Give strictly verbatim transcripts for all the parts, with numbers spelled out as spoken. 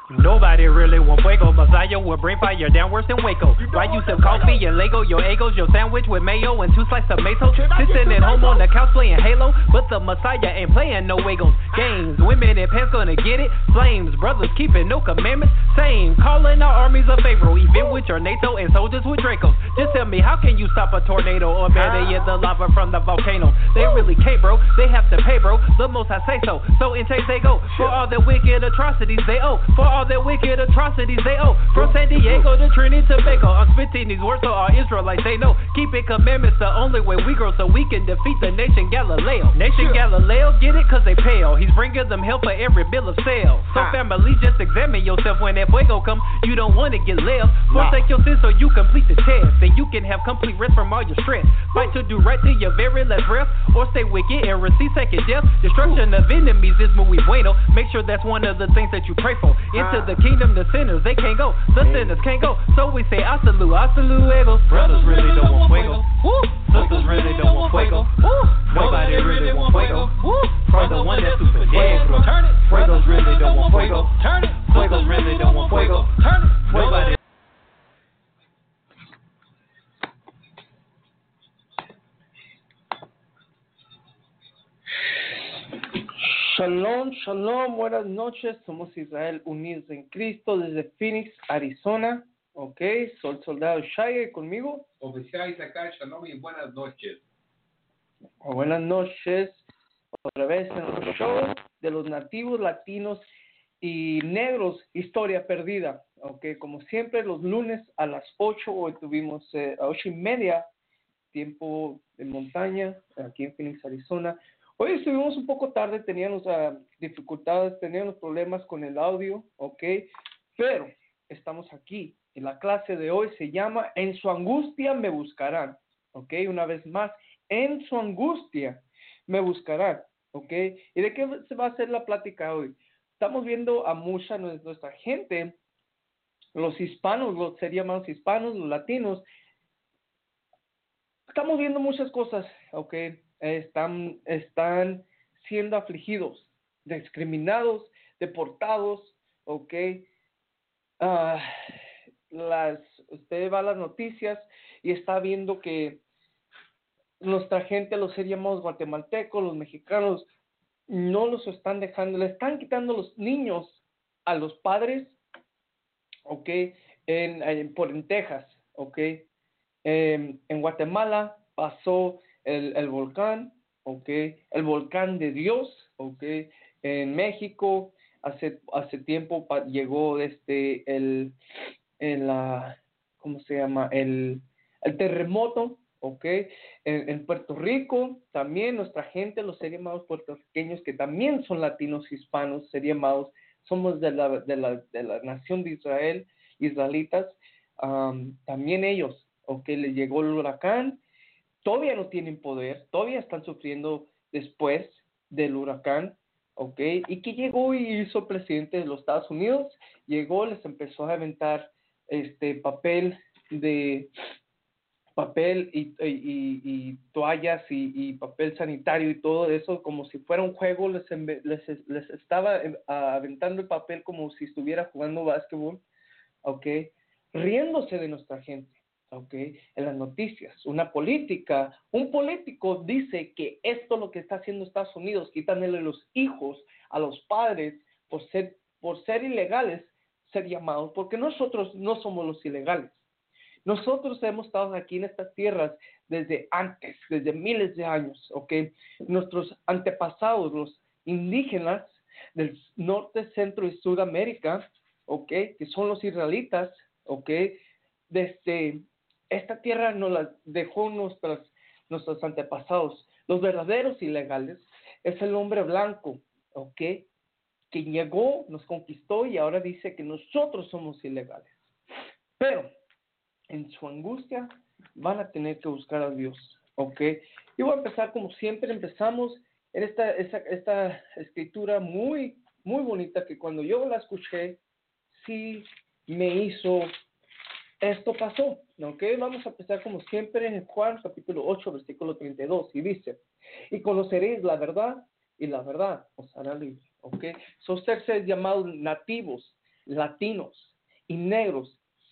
Nobody really want fuego. Messiah will bring fire down worse than Waco. Why you sip coffee and Lego? Your egos, your sandwich with mayo and two slices of mayo. Sitting at home on the couch playing Halo, but the Messiah ain't playing no Wagos. Games, women in pants gonna get it. Flames, brothers keeping no commandments. Same, calling our armies of Pharaoh. Even with your NATO and soldiers with Dracos. Just tell me, how can you stop a tornado? Or better yet, the lava from the volcano. They really can't, bro. They have to pay, bro. The most I say so. So in chase they go. For all the wicked atrocities they owe. For all their wicked atrocities they owe. From San Diego to Trinidad to Tobago, I'm spitting these words so all Israelites they know. Keeping commandments the only way we grow, so we can defeat the nation Galileo. Nation Galileo, get it? Cause they pale. He's bringing them help for every bill of sale. So family, just examine yourself when that fuego come. You don't want to get left. Forsake your sins so you complete the test. Then you can have complete rest from all your stress. Fight to do right to your very last breath, or stay wicked and receive second death. Destruction of enemies is muy bueno. Make sure that's one of the things that you pray for. Into the kingdom, the sinners, they can't go. The sinners can't go. So we say, hasta luego, hasta luego. Brothers really don't want fuego. Sisters really don't want fuego. Nobody really want fuego. For the one that's super dead. Fuegos really don't want fuego. Fuegos really don't want fuego. Nobody. Shalom, shalom, buenas noches, somos Israel Unidos en Cristo desde Phoenix, Arizona, ok, soy el soldado Shai conmigo. Oficial Isaac, shalom y buenas noches. O buenas noches, otra vez en el show de los nativos latinos y negros, historia perdida, ok, como siempre los lunes a las ocho, hoy tuvimos eh, a ocho y media, tiempo de montaña, aquí en Phoenix, Arizona. Hoy estuvimos un poco tarde, teníamos uh, dificultades, teníamos problemas con el audio, ¿ok? Pero estamos aquí. Y la clase de hoy se llama En su angustia me buscarán, ¿ok? Una vez más, en su angustia me buscarán, ¿ok? ¿Y de qué se va a hacer la plática hoy? Estamos viendo a mucha de nuestra gente, los hispanos, los serían más hispanos, los latinos. Estamos viendo muchas cosas, ¿ok? Están, están siendo afligidos, discriminados, deportados, ¿ok? Uh, las, usted va a las noticias y está viendo que nuestra gente, los seríamos guatemaltecos, los mexicanos, no los están dejando, le están quitando los niños a los padres, ¿ok? En, en, por en Texas, ¿ok? En, en Guatemala pasó El, el volcán, ok, el volcán de Dios, ok, en México hace hace tiempo pa, llegó este el el uh, ¿cómo se llama? el el terremoto, ok, en, en Puerto Rico también nuestra gente, los seres amados puertorriqueños que también son latinos hispanos, seres amados, somos de la de la de la nación de Israel, israelitas, um, también ellos, ok, les llegó el huracán. Todavía no tienen poder, todavía están sufriendo después del huracán, ¿ok? Y que llegó y hizo el presidente de los Estados Unidos, llegó, les empezó a aventar este papel de papel y, y, y toallas y, y papel sanitario y todo eso, como si fuera un juego, les, les, les estaba aventando el papel como si estuviera jugando básquetbol, ¿ok? Riéndose de nuestra gente. Okay, en las noticias, una política, un político dice que esto es lo que está haciendo Estados Unidos, quitándole los hijos a los padres por ser, por ser ilegales, ser llamados, porque nosotros no somos los ilegales. Nosotros hemos estado aquí en estas tierras desde antes, desde miles de años, ok. Nuestros antepasados, los indígenas del norte, centro y sudamérica, ok, que son los israelitas, ok, desde esta tierra nos la dejó nuestros, nuestros antepasados. Los verdaderos ilegales es el hombre blanco, ¿ok? Que llegó, nos conquistó y ahora dice que nosotros somos ilegales. Pero en su angustia van a tener que buscar a Dios, ¿ok? Y voy a empezar como siempre empezamos en esta, esta, esta escritura muy, muy bonita que cuando yo la escuché, sí me hizo... Esto pasó, ¿ok? Vamos a empezar como siempre en Juan capítulo ocho, versículo treinta y dos, y dice, y conoceréis la verdad, y la verdad os hará libre, ¿ok? Son seres llamados nativos, latinos y negros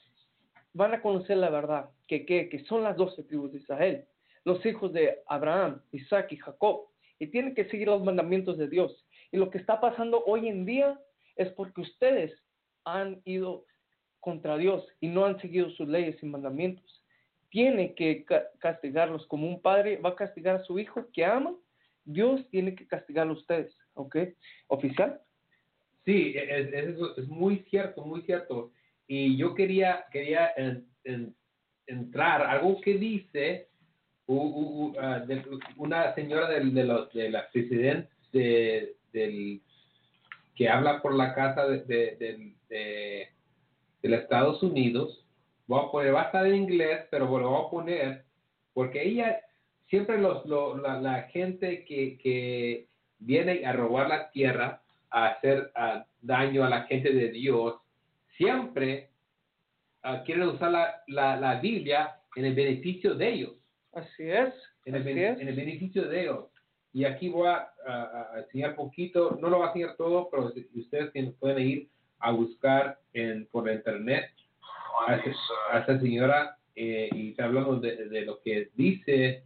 van a conocer la verdad, que, que, que son las doce tribus de Israel, los hijos de Abraham, Isaac y Jacob, y tienen que seguir los mandamientos de Dios. Y lo que está pasando hoy en día es porque ustedes han ido contra Dios y no han seguido sus leyes y mandamientos. Tiene que ca- castigarlos como un padre va a castigar a su hijo que ama. Dios tiene que castigarlo a ustedes, ¿ok? ¿Oficial? Sí, es, es, es muy cierto, muy cierto. Y yo quería, quería en, en, entrar algo que dice uh, uh, uh, de, una señora de, de, los, de la presidenta de, del, que habla por la casa de, de, de, de, de los Estados Unidos. Voy a poner, va a estar en inglés, pero lo voy a poner porque ella, siempre los, lo, la, la gente que, que viene a robar la tierra, a hacer uh, daño a la gente de Dios, siempre uh, quieren usar la, la, la Biblia en el beneficio de ellos. Así es. En el, así ben, es. en el beneficio de ellos. Y aquí voy a, a, a enseñar poquito, no lo voy a enseñar todo, pero si ustedes pueden ir a buscar en, por internet a, a esta señora eh, y está hablando de, de lo que dice.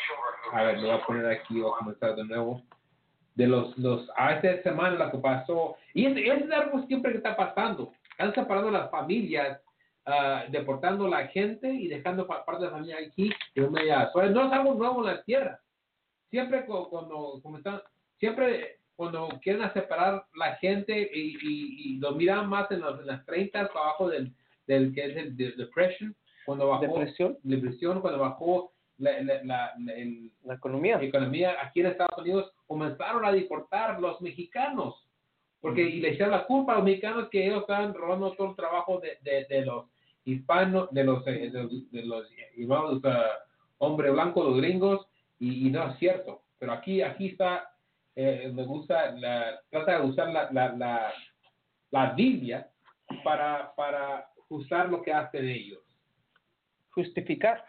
A ver, lo voy a poner aquí, voy a comenzar de nuevo. De los, los, a esta semana lo que pasó, y es, es algo siempre que está pasando, están separando las familias, uh, deportando a la gente y dejando parte de la familia aquí, y no es algo nuevo en la tierra, siempre cuando, cuando están, siempre cuando quieren separar la gente y, y, y lo miran más en, los, en las treinta abajo del, del que es el de, depression, cuando bajó, depresión, depresión cuando bajó La, la, la, la, el, la economía. la economía aquí en Estados Unidos, comenzaron a deportar los mexicanos, porque y le echaron la culpa a los mexicanos que ellos estaban robando todo el trabajo de, de, de los hispanos, de los de los, de los llamados uh, hombres blancos, los gringos, y, y no es cierto. Pero aquí aquí está, eh, me gusta, la, trata de usar la, la, la, la Biblia para, para juzgar lo que hacen ellos. Justificar.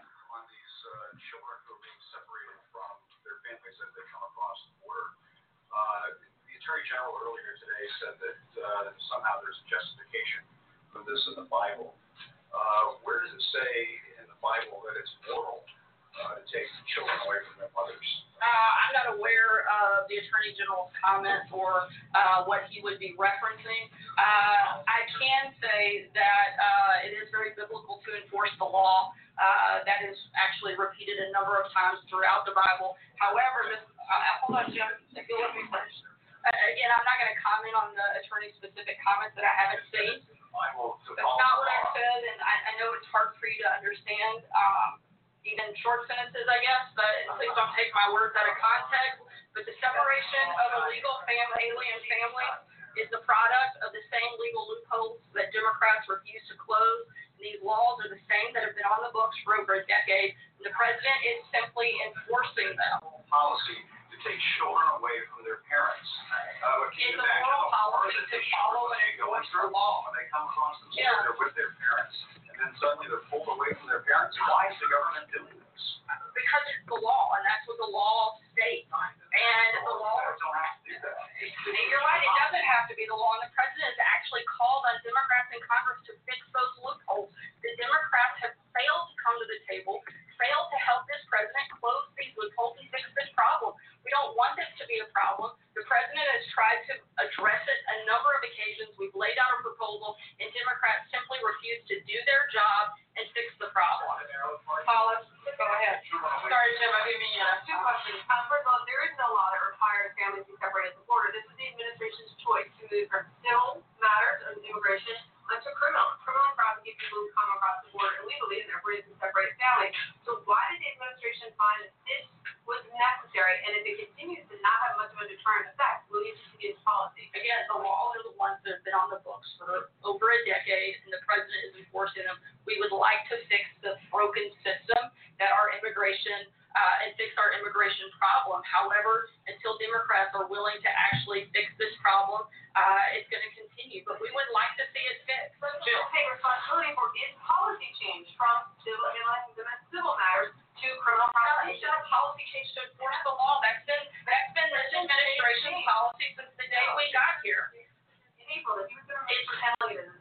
Uh, the Attorney General earlier today said that uh, somehow there's justification for this in the Bible. Uh, where does it say in the Bible that it's moral uh, to take children away from their mothers? Uh, I'm not aware of the Attorney General's comment or uh, what he would be referencing. Uh, I can say that uh, it is very biblical to enforce the law. Uh, that is actually repeated a number of times throughout the Bible. However, this, uh, hold on, Jim, if you'll let me finish. Uh, again, I'm not going to comment on the attorney-specific comments that I haven't seen. That's not what I said, and I, I know it's hard for you to understand, um, even short sentences, I guess, but please don't take my words out of context. But the separation of a legal family, alien family is the product of the same legal loopholes that Democrats refuse to close. These laws are the same that have been on the books for over a decade, and the president is simply enforcing them. Policy to take children away from their parents. Uh, it's a moral policy to follow and enforce the law. When they come across the yeah. they're with their parents, and then suddenly they're pulled away from their parents. Why is the government doing this? Because it's the law, and that's what the law states. And the law. Don't have to do that. And you're right, it doesn't have to be the law, and the president has actually called on Democrats in Congress to fix those loopholes. The Democrats have failed to come to the table, failed to help this president close these loopholes and fix this problem. We don't want this to be a problem. The president has tried to address it a number of occasions. We've laid out a proposal, and Democrats simply refuse to do their job and fix the problem. Paula, go ahead. Sorry, Jim, I didn't mean you. Two questions. Um, first of all, there is no law that requires families to be separated from Florida. This is the administration's choice to move from civil matters of immigration onto criminal. Criminal and prosecute people who come across the border illegally, and therefore it is a separate family. So why did the administration find that this was necessary? And if it continues to not have much of a deterrent effect, will you see its policy? Again, the laws are the ones that have been on the books for over a decade, and the president is enforcing them. We would like to fix the broken system that our immigration uh, and fix our immigration problem. However, until Democrats are willing to actually fix this problem, uh, it's going to continue. But we would like to see it fixed. But we'll take responsibility for its policy change from civil, civil matters to criminal prosecution. It's not a policy change to enforce the law. That's been that's been this administration's policy since the day we got here. In April, if you were going to make for penalties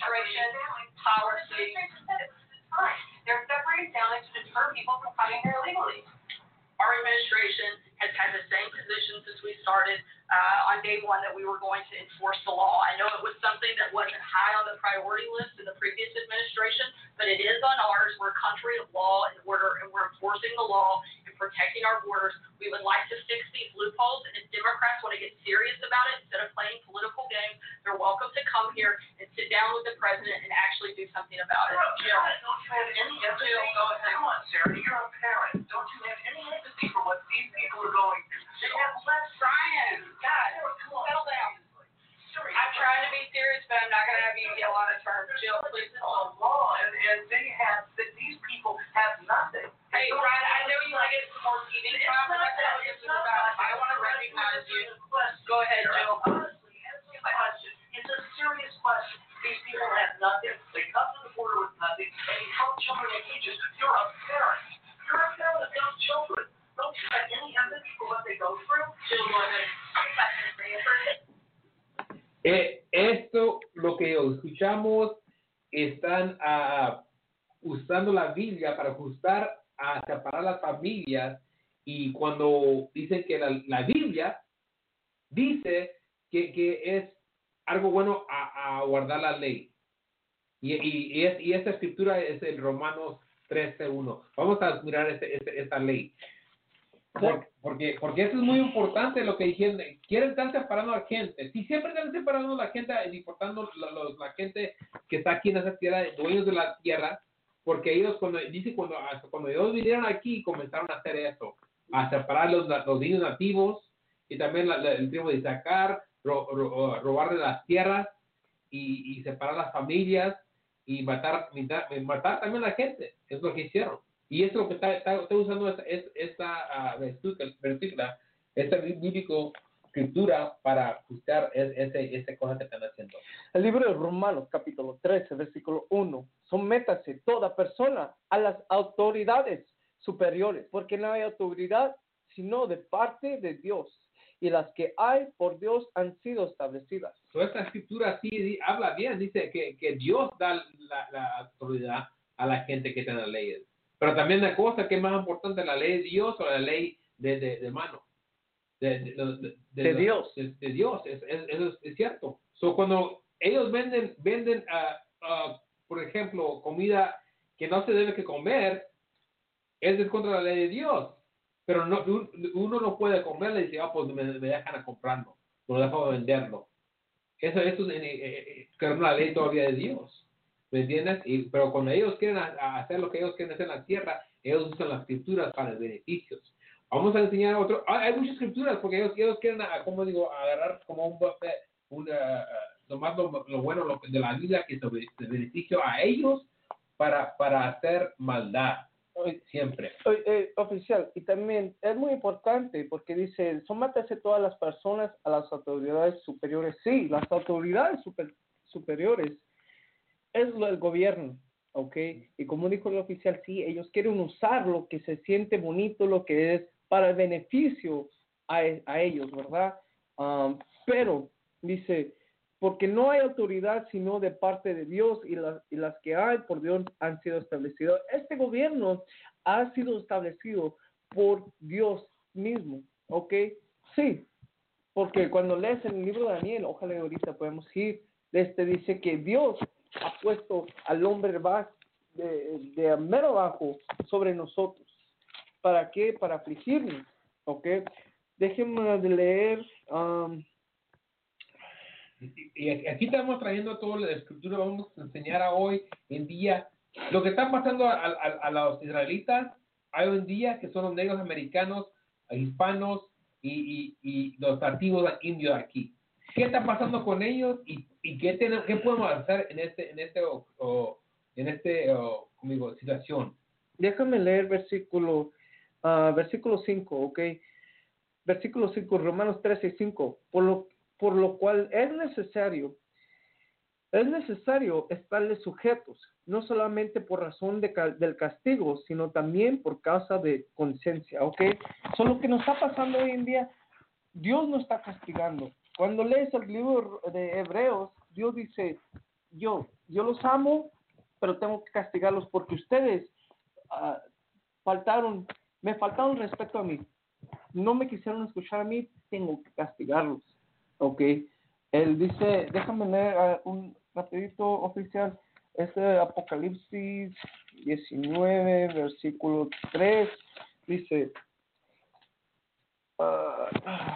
administration, policy. They're separating families to deter people from coming here illegally. Our administration has had the same position since we started uh, on day one that we were going to enforce the law. I know it was something that wasn't high on the priority list in the previous administration, but it is on ours. We're a country of law and order, and we're enforcing the law and protecting our borders. We would like to fix these loopholes, and if Democrats want to get serious about it, instead of playing political games, they're welcome to come here and sit down with the president and actually do something about it. Jill, don't you have any empathy? Go ahead. Come on, Sarah, you're a parent. Don't you have any empathy for what these people are going through? They have less. Brian, God, settle down. I'm trying to be serious, but I'm not going to have you yell out of term. Jill, please hold. Law, and, and they have, that these people have nothing. Hey, Brian, I know you want to get some more T V time, but that's not what this is about. I want to recognize you. Go ahead, Jill. Honestly, answer my question. It's a serious question. These people have nothing. They come to the border with nothing, and you help children in Egypt. You're a parent. You're a parent of young children. Don't you have any empathy for what they go through? Jill, go ahead. Eh, esto, lo que escuchamos, están uh, usando la Biblia para ajustar a separar las familias, y cuando dicen que la, la Biblia dice que, que es algo bueno a, a guardar la ley, y, y, y, es, y esta escritura es el Romanos trece uno. Vamos a mirar este, este, esta ley. Por, porque, porque eso es muy importante lo que dijeron. Quieren estar separando a la gente. Si siempre están separando a la gente, importando la, la, la gente que está aquí en esa tierra, dueños de la tierra, porque ellos, cuando dice cuando, cuando ellos vinieron aquí, comenzaron a hacer eso, a separar los, los niños nativos y también la, la, el tribu de Isaacar, ro, ro, robarle las tierras y, y separar las familias y matar, matar, matar también a la gente. Es lo que hicieron. Y eso es lo que está, está, está usando esta, esta uh, versículo, esta bíblico escritura para ajustar ese, esa cosa que están haciendo. El libro de Romanos, capítulo trece, versículo uno. Sométase toda persona a las autoridades superiores, porque no hay autoridad sino de parte de Dios, y las que hay por Dios han sido establecidas. So, esta escritura sí habla bien, dice que, que Dios da la, la autoridad a la gente que tiene las leyes. Pero también la cosa que es más importante, la ley de Dios o la ley de, de, de mano. De, de, de, de, de, de Dios. De, de Dios, es, es, eso es, es cierto. So, cuando ellos venden, venden uh, uh, por ejemplo, comida que no se debe que comer, es de contra la ley de Dios. Pero no, uno no puede comerla y dice, ah, pues me, me dejan a comprarlo, me dejan venderlo. Eso, eso es eh, eh, la ley todavía de Dios. ¿Me entiendes? Y, pero cuando ellos quieren a, a hacer lo que ellos quieren hacer en la tierra, ellos usan las escrituras para beneficios. Vamos a enseñar otro. Hay, hay muchas escrituras porque ellos, ellos quieren, a, como digo, agarrar como un buffet, una, nomás lo, lo bueno lo, de la vida que es de beneficio a ellos para, para hacer maldad. Siempre. Eh, eh, oficial, y también es muy importante porque dice, sométase todas las personas a las autoridades superiores. Sí, las autoridades super, superiores es lo del gobierno, ¿ok? Y como dijo el oficial, sí, ellos quieren usar lo que se siente bonito, lo que es para el beneficio a, a ellos, ¿verdad? Um, pero, dice, porque no hay autoridad sino de parte de Dios, y las, y las que hay por Dios han sido establecidas. Este gobierno ha sido establecido por Dios mismo, ¿ok? Sí, porque cuando lees el libro de Daniel, ojalá ahorita podemos ir, este dice que Dios ha puesto al hombre de, de mero abajo sobre nosotros. ¿Para qué? Para afligirnos, ¿ok? Déjenme de leer... Um, Y aquí estamos trayendo toda la escritura, vamos a enseñar a hoy en día lo que está pasando a, a, a los israelitas hoy en día, que son los negros americanos, hispanos y, y, y los nativos indios aquí. ¿Qué está pasando con ellos y, y qué, tenemos, qué podemos hacer en este en este o, o, en este o, conmigo, situación? Déjame leer versículo uh, versículo cinco, ¿ok? Versículo cinco, Romanos trece, cinco. Por lo por lo cual es necesario, es necesario estarles sujetos, no solamente por razón de, del castigo, sino también por causa de conciencia, ¿ok? So, lo que nos está pasando hoy en día, Dios nos está castigando. Cuando lees el libro de Hebreos, Dios dice, yo, yo los amo, pero tengo que castigarlos porque ustedes uh, faltaron, me faltaron respeto a mí. No me quisieron escuchar a mí, tengo que castigarlos. Ok. Él dice, déjame leer uh, un rapidito oficial, este Apocalipsis diecinueve, versículo tres, dice, uh,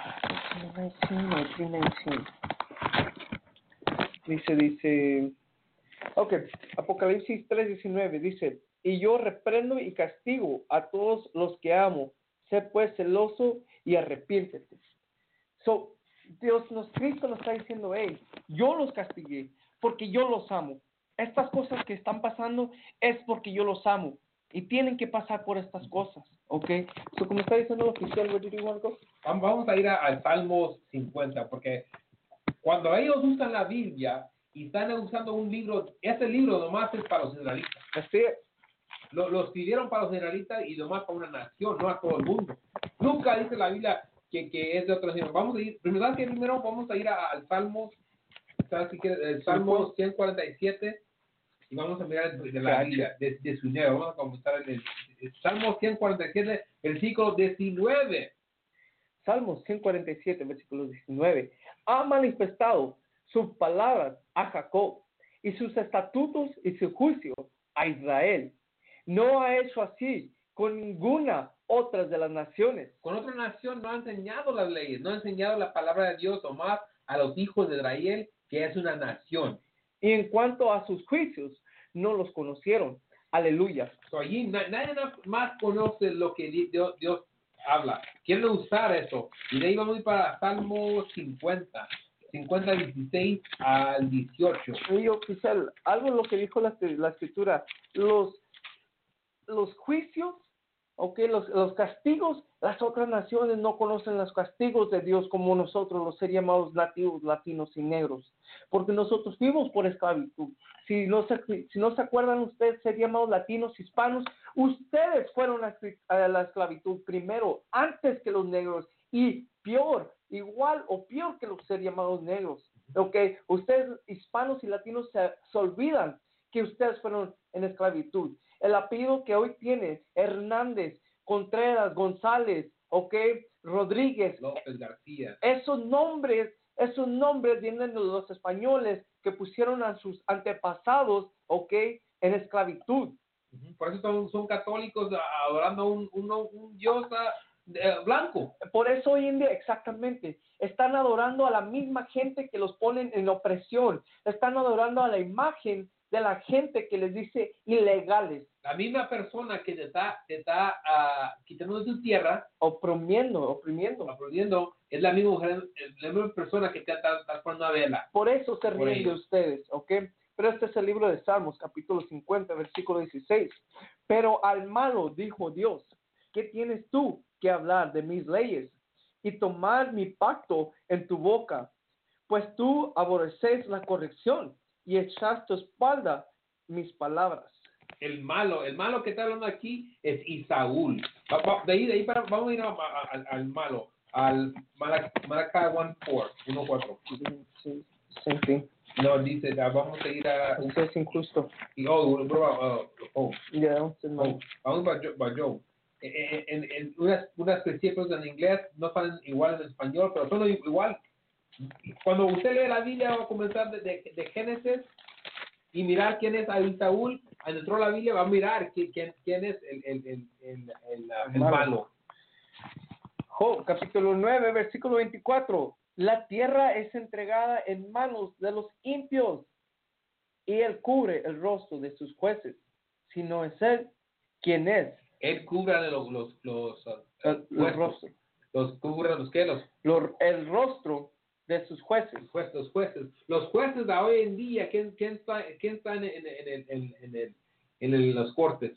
dice, dice, ok, Apocalipsis tres diecinueve, dice, y yo reprendo y castigo a todos los que amo, sé pues celoso y arrepiéntete. So, Dios nos, Cristo nos está diciendo, hey, yo los castigué porque yo los amo. Estas cosas que están pasando es porque yo los amo y tienen que pasar por estas cosas, ¿ok? So, como está diciendo el oficial, where did you want to go? Vamos a ir al Salmos cincuenta, porque cuando ellos usan la Biblia y están usando un libro, ese libro nomás es para los israelitas. Así es. Lo, lo escribieron para los israelitas y nomás para una nación, no a todo el mundo. Nunca dice la Biblia que, que es de otra nación. Vamos a ir, primero que primero vamos a ir a- al Salmos, ¿sabes si quieres? El Salmo ciento cuarenta y siete, y vamos a mirar de de la Biblia, de, de su dinero. Vamos a comenzar en el, el Salmo ciento cuarenta y siete, versículo diecinueve. Salmos ciento cuarenta y siete, versículo diecinueve. Ha manifestado sus palabras a Jacob y sus estatutos y su juicio a Israel. No ha hecho así con ninguna otra de las naciones. Con otra nación no ha enseñado las leyes, no ha enseñado la palabra de Dios o más a los hijos de Israel, que es una nación. Y en cuanto a sus juicios, no los conocieron. Aleluya. So, allí na- nadie más conoce lo que di- Dios, Dios habla. Quieren usar eso. Y de ahí vamos a ir para Salmo cincuenta, cincuenta, dieciséis al dieciocho. Y oficial, algo lo que dijo la, la escritura, los, los juicios, okay, los, los castigos, las otras naciones no conocen los castigos de Dios como nosotros, los ser llamados nativos, latinos y negros, porque nosotros fuimos por esclavitud. Si no se, si no se acuerdan ustedes, ser llamados latinos, hispanos, ustedes fueron a, a la esclavitud primero, antes que los negros, y peor, igual o peor que los ser llamados negros. Okay, ustedes hispanos y latinos se, se olvidan que ustedes fueron en esclavitud. El apellido que hoy tiene Hernández, Contreras, González, okay, Rodríguez, López García. esos nombres, esos nombres vienen de los españoles que pusieron a sus antepasados, okay, en esclavitud. Por eso son, son católicos adorando a un, un, un dios eh, blanco. Por eso hoy en día, exactamente, están adorando a la misma gente que los ponen en opresión. Están adorando a la imagen de la gente que les dice ilegales. La misma persona que te está, te está uh, quitando de tu tierra, oprimiendo, oprimiendo. oprimiendo, es la misma mujer, es la misma persona que te está, está poniendo a vela. Por eso se Por ríen de ellos. ustedes, ¿ok? Pero este es el libro de Salmos, capítulo cincuenta, versículo dieciséis. Pero al malo dijo Dios, ¿qué tienes tú que hablar de mis leyes y tomar mi pacto en tu boca? Pues tú aborreces la corrección y echas tu espalda mis palabras. El malo, el malo que está hablando aquí es Isaúl. Va- va- De ahí, de ahí para, vamos a ir a- a- al- al malo, al Malachi uno cuatro. Sí, sí, sí. No, dice, ah, vamos a ir a... Eso es injusto. y, Oh, bro, uh, oh, Ya, oh, vamos para Job. Para Job. En, en, en unas, unas versículos en inglés no son igual en español, pero son igual. Cuando usted lee la Biblia, va a comenzar de, de, de Génesis y mirar quién es Saúl. Adentro de la Biblia va a mirar quién, quién, quién es el, el, el, el, el, el malo. Job, capítulo nueve, versículo veinticuatro. La tierra es entregada en manos de los impios y él cubre el rostro de sus jueces. Si no es él, ¿quién es? Él cubre los los los, uh, El, los rostros. los cubre los que los, Los- el rostro de sus jueces. los jueces, los jueces, los jueces de hoy en día. ¿Quién, quién está quién está en, en, en, en, en, en, el, en el- los cortes?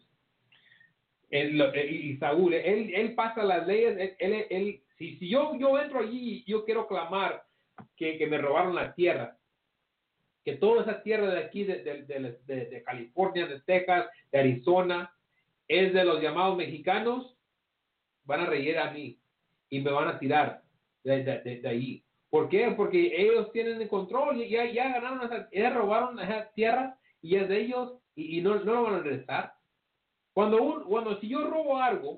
El, el- y Saúl, él, él pasa las leyes, él, él, él- si, si yo, yo entro allí y yo quiero clamar que, que me robaron la tierra, que toda esa tierra de aquí, de, de, de, de, de California, de Texas, de Arizona, es de los llamados mexicanos, van a reír a mí y me van a tirar de, de, de, de ahí. ¿Por qué? Porque ellos tienen el control, y ya, ya ganaron, esa, ya robaron esa tierra y es de ellos y, y no, no lo van a regresar. Cuando, un, cuando si yo robo algo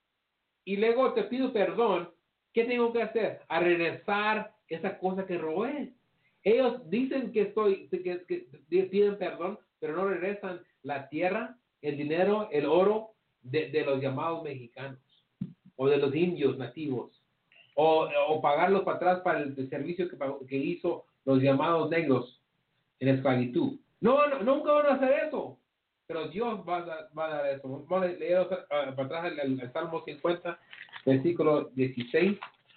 y luego te pido perdón, ¿qué tengo que hacer? A regresar esa cosa que robé. Ellos dicen que, estoy, que, que piden perdón, pero no regresan la tierra, el dinero, el oro de, de los llamados mexicanos o de los indios nativos. O, o pagarlos para atrás para el, el servicio que, que hizo los llamados negros en esclavitud. No, no, nunca van a hacer eso. Pero Dios va a, dar, va a dar eso. Vamos a leer uh, para atrás el, el, el Salmo cincuenta, versículo dieciséis.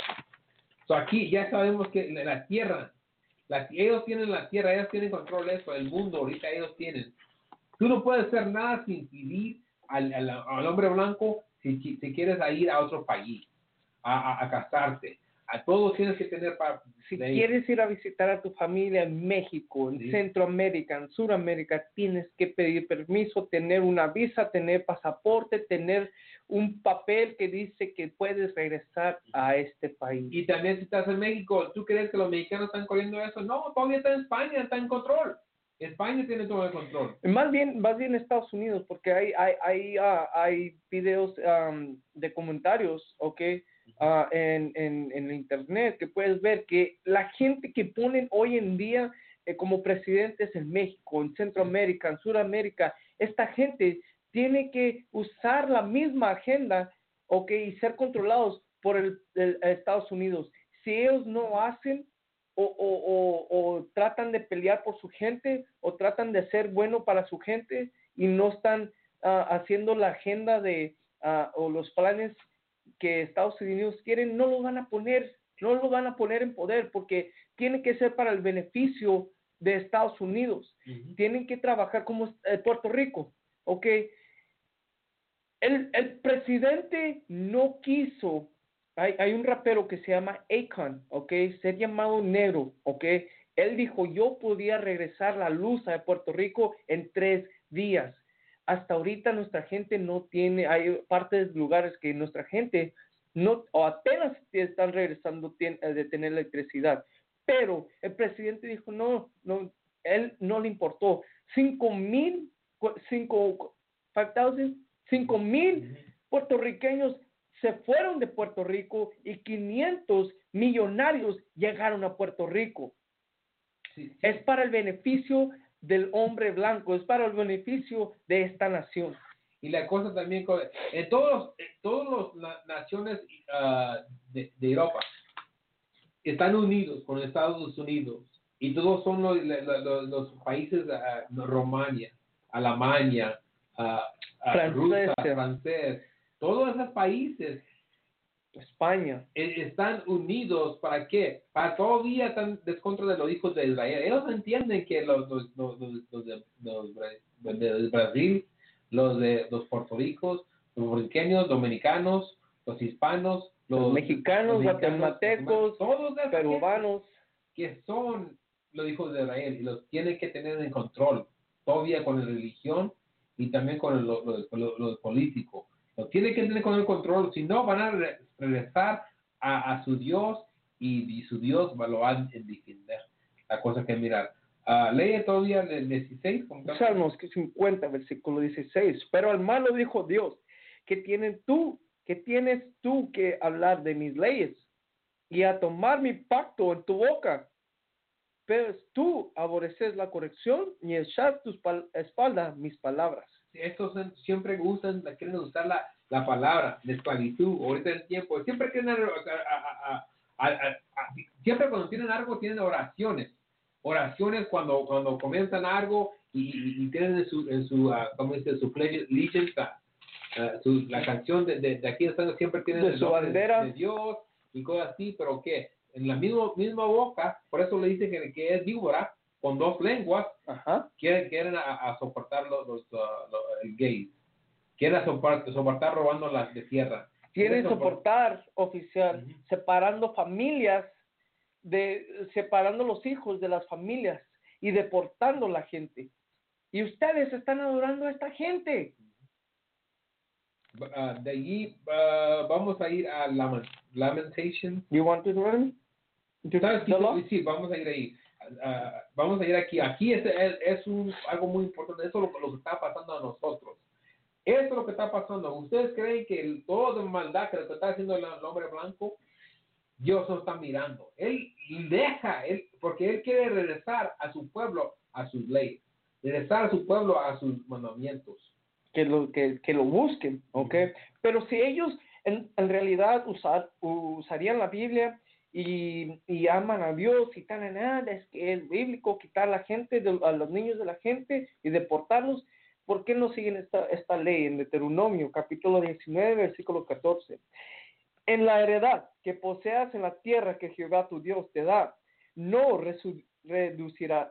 So, aquí ya sabemos que la, la tierra, la, ellos tienen la tierra, ellos tienen control de eso, el mundo ahorita ellos tienen. Tú no puedes hacer nada sin impedir al, al, al hombre blanco si, si quieres ir a otro país. A, a, a casarte. A todos tienes que tener para... Si quieres ir a visitar a tu familia en México, en sí. Centroamérica, en Sudamérica, tienes que pedir permiso, tener una visa, tener pasaporte, tener un papel que dice que puedes regresar a este país. Y también si estás en México, ¿tú crees que los mexicanos están corriendo eso? No, todavía está en España, está en control. España tiene todo el control. Más bien, más bien Estados Unidos, porque hay, hay, hay, uh, hay videos um, de comentarios, ¿ok? Uh, en, en, en internet que puedes ver que la gente que ponen hoy en día eh, como presidentes en México, en Centroamérica, en Sudamérica, esta gente tiene que usar la misma agenda, ok, y ser controlados por el, el, el Estados Unidos. Si ellos no hacen o, o, o, o tratan de pelear por su gente o tratan de ser bueno para su gente y no están uh, haciendo la agenda de uh, o los planes que Estados Unidos quieren, no lo van a poner, no lo van a poner en poder, porque tiene que ser para el beneficio de Estados Unidos. Uh-huh. Tienen que trabajar como eh, Puerto Rico, ¿ok? El, el presidente no quiso, hay, hay un rapero que se llama Akon, ¿ok? Ser llamado negro, ¿ok? Él dijo, yo podía regresar la luz a Puerto Rico en tres días. Hasta ahorita nuestra gente no tiene, hay partes, lugares que nuestra gente no, o apenas están regresando de tener electricidad. Pero el presidente dijo, no, no, él no le importó. Cinco mil, cinco, five thousand, cinco mil puertorriqueños se fueron de Puerto Rico y quinientos millonarios llegaron a Puerto Rico. Sí, sí. Es para el beneficio del hombre blanco, es para el beneficio de esta nación. Y la cosa también, en todos, en todas las naciones uh, de, de Europa están unidos con Estados Unidos, y todos son los, los, los países, uh, Romania, Alemania, uh, uh, Rusia, francés, todos esos países, España, están unidos. ¿Para qué? Para todavía están descontra de los hijos de Israel. Ellos entienden que los, los, los, los, los, de, los de Brasil, los de los puertorricos, los puertorriqueños, dominicanos, los hispanos, los, los mexicanos, guatemaltecos, todos peruanos, que son los hijos de Israel, y los tienen que tener en control todavía con la religión y también con lo, lo, lo, lo político. Lo tienen que tener con el control, si no van a re- regresar a, a su Dios, y, y su Dios lo va a defender. La cosa que mirar. Uh, lee todavía el dieciséis. Salmos cincuenta, versículo dieciséis. Pero al malo dijo Dios, que tienes tú, que tienes tú que hablar de mis leyes y a tomar mi pacto en tu boca. Pero tú aborreces la corrección y echar tu espalda mis palabras. Estos siempre usan, quieren usar la, la palabra de esclavitud, ahorita en tiempo, siempre quieren, a, a, a, a, siempre cuando tienen algo, tienen oraciones, oraciones cuando, cuando comienzan algo, y, y, y tienen en su, en su uh, ¿cómo dice? Su pledge allegiance, uh, su, la canción de, de, de aquí están, siempre tienen de el su bandera de, de Dios, y cosas así, pero ¿qué? En la misma, misma boca, por eso le dicen que, que es víbora, con dos lenguas. Ajá. quieren, quieren a, a soportar los, los, uh, los el gays, quieren a soportar, soportar robando las de tierra, quieren soportar, soportar oficial, uh-huh. separando familias, de separando los hijos de las familias y deportando la gente, y ustedes están adorando a esta gente. Uh, de allí uh, vamos a ir a Lament, Lamentations. You want to learn? ¿Sabes qué? The law? Sí, vamos a ir ahí. Uh, vamos a ir aquí. Aquí es, es, es un, algo muy importante. Eso es lo, lo que está pasando a nosotros. Eso es lo que está pasando. ¿Ustedes creen que el, todo de maldad que lo que está haciendo el, el hombre blanco, Dios no está mirando? Él deja, él, porque Él quiere regresar a su pueblo, a sus leyes. Regresar a su pueblo, a sus mandamientos. Que lo, que, que lo busquen, ¿ok? Uh-huh. Pero si ellos en, en realidad usar, usarían la Biblia y, y aman a Dios y tal, nada, es que es bíblico quitar a la gente, de, a los niños de la gente y deportarlos, ¿por qué no siguen esta, esta ley en Deuteronomio, capítulo diecinueve, versículo catorce? En la heredad que poseas en la tierra que Jehová tu Dios te da, no resu, reducirá,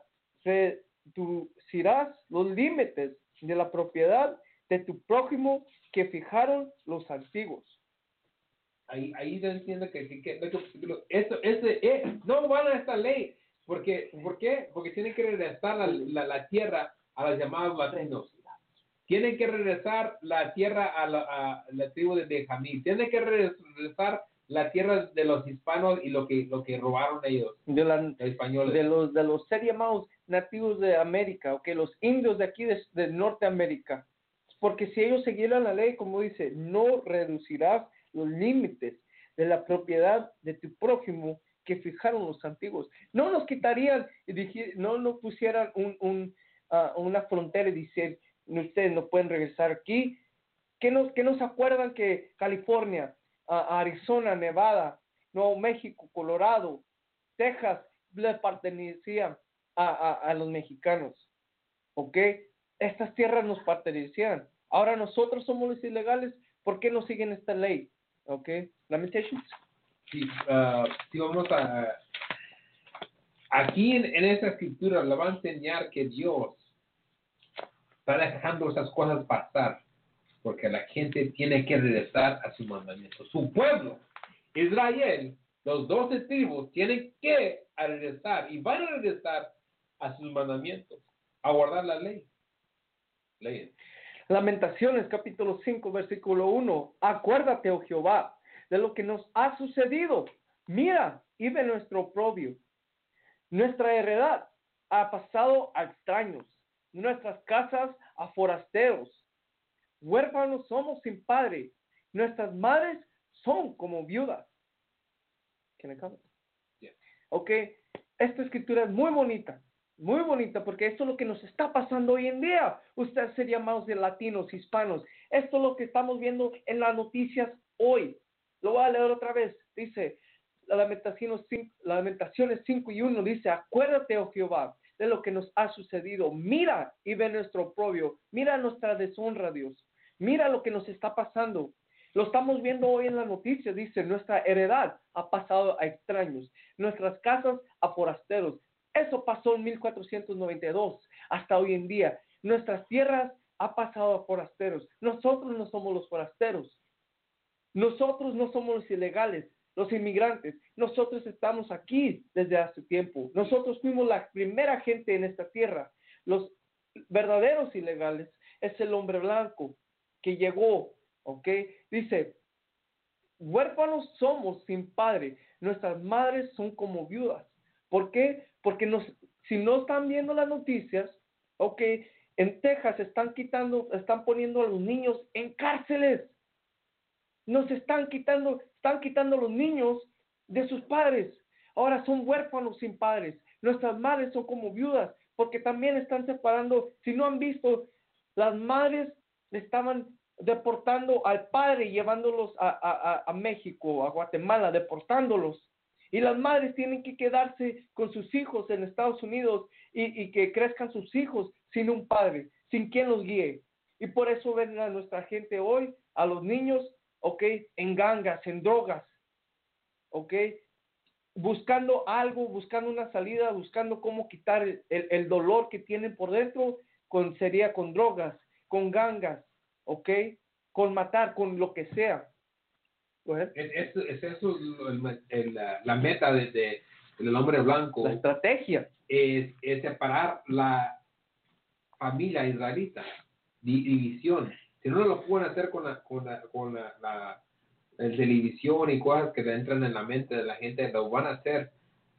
reducirás los límites de la propiedad de tu prójimo que fijaron los antiguos. Ahí, ahí se entiende que, que, que, que esto, este, eh, no van a esta ley. Porque, ¿Por qué? Porque tienen que regresar la, la, la tierra a los llamados latinos. Tienen que regresar la tierra a la, a la tribu de Benjamín. Tienen que regresar la tierra de los hispanos y lo que, lo que robaron ellos, de, la, los españoles. De los, de los ser llamados nativos de América, ¿ok? Los indios de aquí de, de Norteamérica. Porque si ellos siguieran la ley, como dice, no reducirás los límites de la propiedad de tu prójimo que fijaron los antiguos. No nos quitarían, no nos pusieran un, un, uh, una frontera y decir, ustedes no pueden regresar aquí. ¿Qué nos, qué nos acuerdan que California, uh, Arizona, Nevada, Nuevo México, Colorado, Texas, le pertenecían a, a, a los mexicanos? ¿Ok? Estas tierras nos pertenecían. Ahora nosotros somos los ilegales. ¿Por qué no siguen esta ley? ¿Ok? Lamentations. Sí, uh, sí vamos a... Aquí en, en esta escritura le va a enseñar que Dios está dejando esas cosas pasar porque la gente tiene que regresar a su mandamiento. Su pueblo, Israel, los doce tribus tienen que regresar y van a regresar a sus mandamientos, a guardar la ley. Ley. Lamentaciones, capítulo cinco, versículo uno. Acuérdate, oh Jehová, de lo que nos ha sucedido. Mira, y ve nuestro oprobio. Nuestra heredad ha pasado a extraños, nuestras casas a forasteros. Huérfanos somos sin padre, nuestras madres son como viudas. ¿Can I comment? Yeah. Ok, esta escritura es muy bonita. Muy bonita, porque esto es lo que nos está pasando hoy en día. Ustedes serían llamados de latinos, hispanos. Esto es lo que estamos viendo en las noticias hoy. Lo voy a leer otra vez. Dice, Lamentaciones cinco, Lamentaciones cinco y uno dice, acuérdate, oh Jehová, de lo que nos ha sucedido. Mira y ve nuestro oprobio. Mira nuestra deshonra, Dios. Mira lo que nos está pasando. Lo estamos viendo hoy en las noticias. Dice, nuestra heredad ha pasado a extraños. Nuestras casas a forasteros. Eso pasó en mil cuatrocientos noventa y dos hasta hoy en día. Nuestras tierras ha pasado a forasteros. Nosotros no somos los forasteros. Nosotros no somos los ilegales, los inmigrantes. Nosotros estamos aquí desde hace tiempo. Nosotros fuimos la primera gente en esta tierra. Los verdaderos ilegales es el hombre blanco que llegó, ¿ok? Dice, huérfanos somos sin padre. Nuestras madres son como viudas. ¿Por qué? Porque nos, si no están viendo las noticias, ok, en Texas están quitando, están poniendo a los niños en cárceles. Nos están quitando, están quitando a los niños de sus padres. Ahora son huérfanos sin padres. Nuestras madres son como viudas, porque también están separando. Si no han visto, las madres estaban deportando al padre y llevándolos a, a, a México, a Guatemala, deportándolos. Y las madres tienen que quedarse con sus hijos en Estados Unidos y, y que crezcan sus hijos sin un padre, sin quien los guíe. Y por eso ven a nuestra gente hoy, a los niños, ok, en gangas, en drogas, ok, buscando algo, buscando una salida, buscando cómo quitar el, el, el dolor que tienen por dentro, con, sería con drogas, con gangas, ok, con matar, con lo que sea. Es, es, es eso el, el, la meta de, de, del hombre blanco. La estrategia. Es, es separar la familia israelita, división. Si no lo pueden hacer con la, con la, con la, la, la televisión y cosas que entran en la mente de la gente, lo van a hacer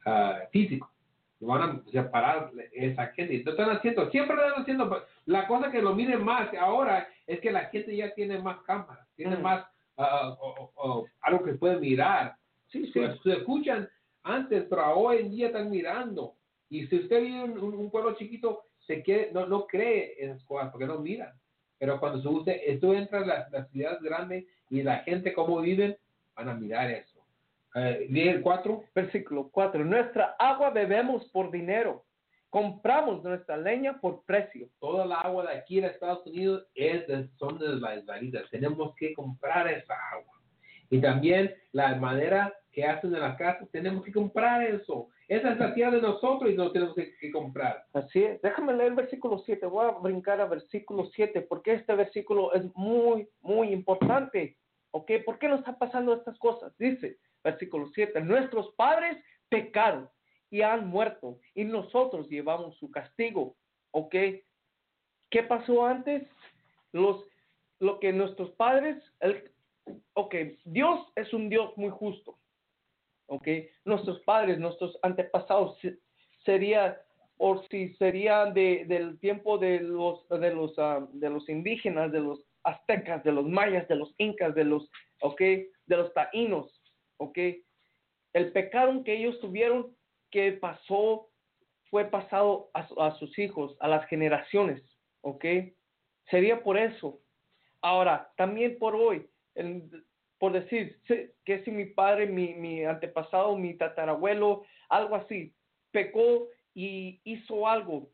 uh, físico. Van a separar esa gente. Lo están haciendo, siempre lo están haciendo. La cosa que lo miren más ahora es que la gente ya tiene más cámaras, tiene mm. más uh, uh, uh, uh, algo que pueden mirar. Sí, sí. Se escuchan antes, pero hoy en día están mirando. Y si usted vive en un, un pueblo chiquito, se quiere, no, no cree en esas cosas porque no miran. Pero cuando usted, esto entra en las, las ciudades grandes y la gente cómo viven, van a mirar eso. Uh, el cuatro. Versículo cuatro. Nuestra agua bebemos por dinero. Compramos nuestra leña por precio. Toda la agua de aquí en Estados Unidos es de, son de las israelitas. Tenemos que comprar esa agua. Y también la madera que hacen en las casas, tenemos que comprar eso. Esa es la tierra de nosotros y no tenemos que, que comprar. Así es. Déjame leer el versículo siete. Voy a brincar al versículo siete porque este versículo es muy, muy importante. ¿Ok? ¿Por qué nos están pasando estas cosas? Dice, versículo siete, nuestros padres pecaron y han muerto y nosotros llevamos su castigo. ¿Ok? ¿Qué pasó antes? Los, lo que nuestros padres, el, ok, Dios es un Dios muy justo. ¿Ok? Nuestros padres, nuestros antepasados sería, o si sería de, del tiempo de los, de los, uh, de los indígenas, de los aztecas, de los mayas, de los incas, de los, ok, de los taínos. ¿Ok? El pecado que ellos tuvieron que pasó, fue pasado a, a sus hijos, a las generaciones. ¿Ok? Sería por eso. Ahora, también por hoy, el, por decir que si mi padre, mi, mi antepasado, mi tatarabuelo, algo así, pecó y hizo algo,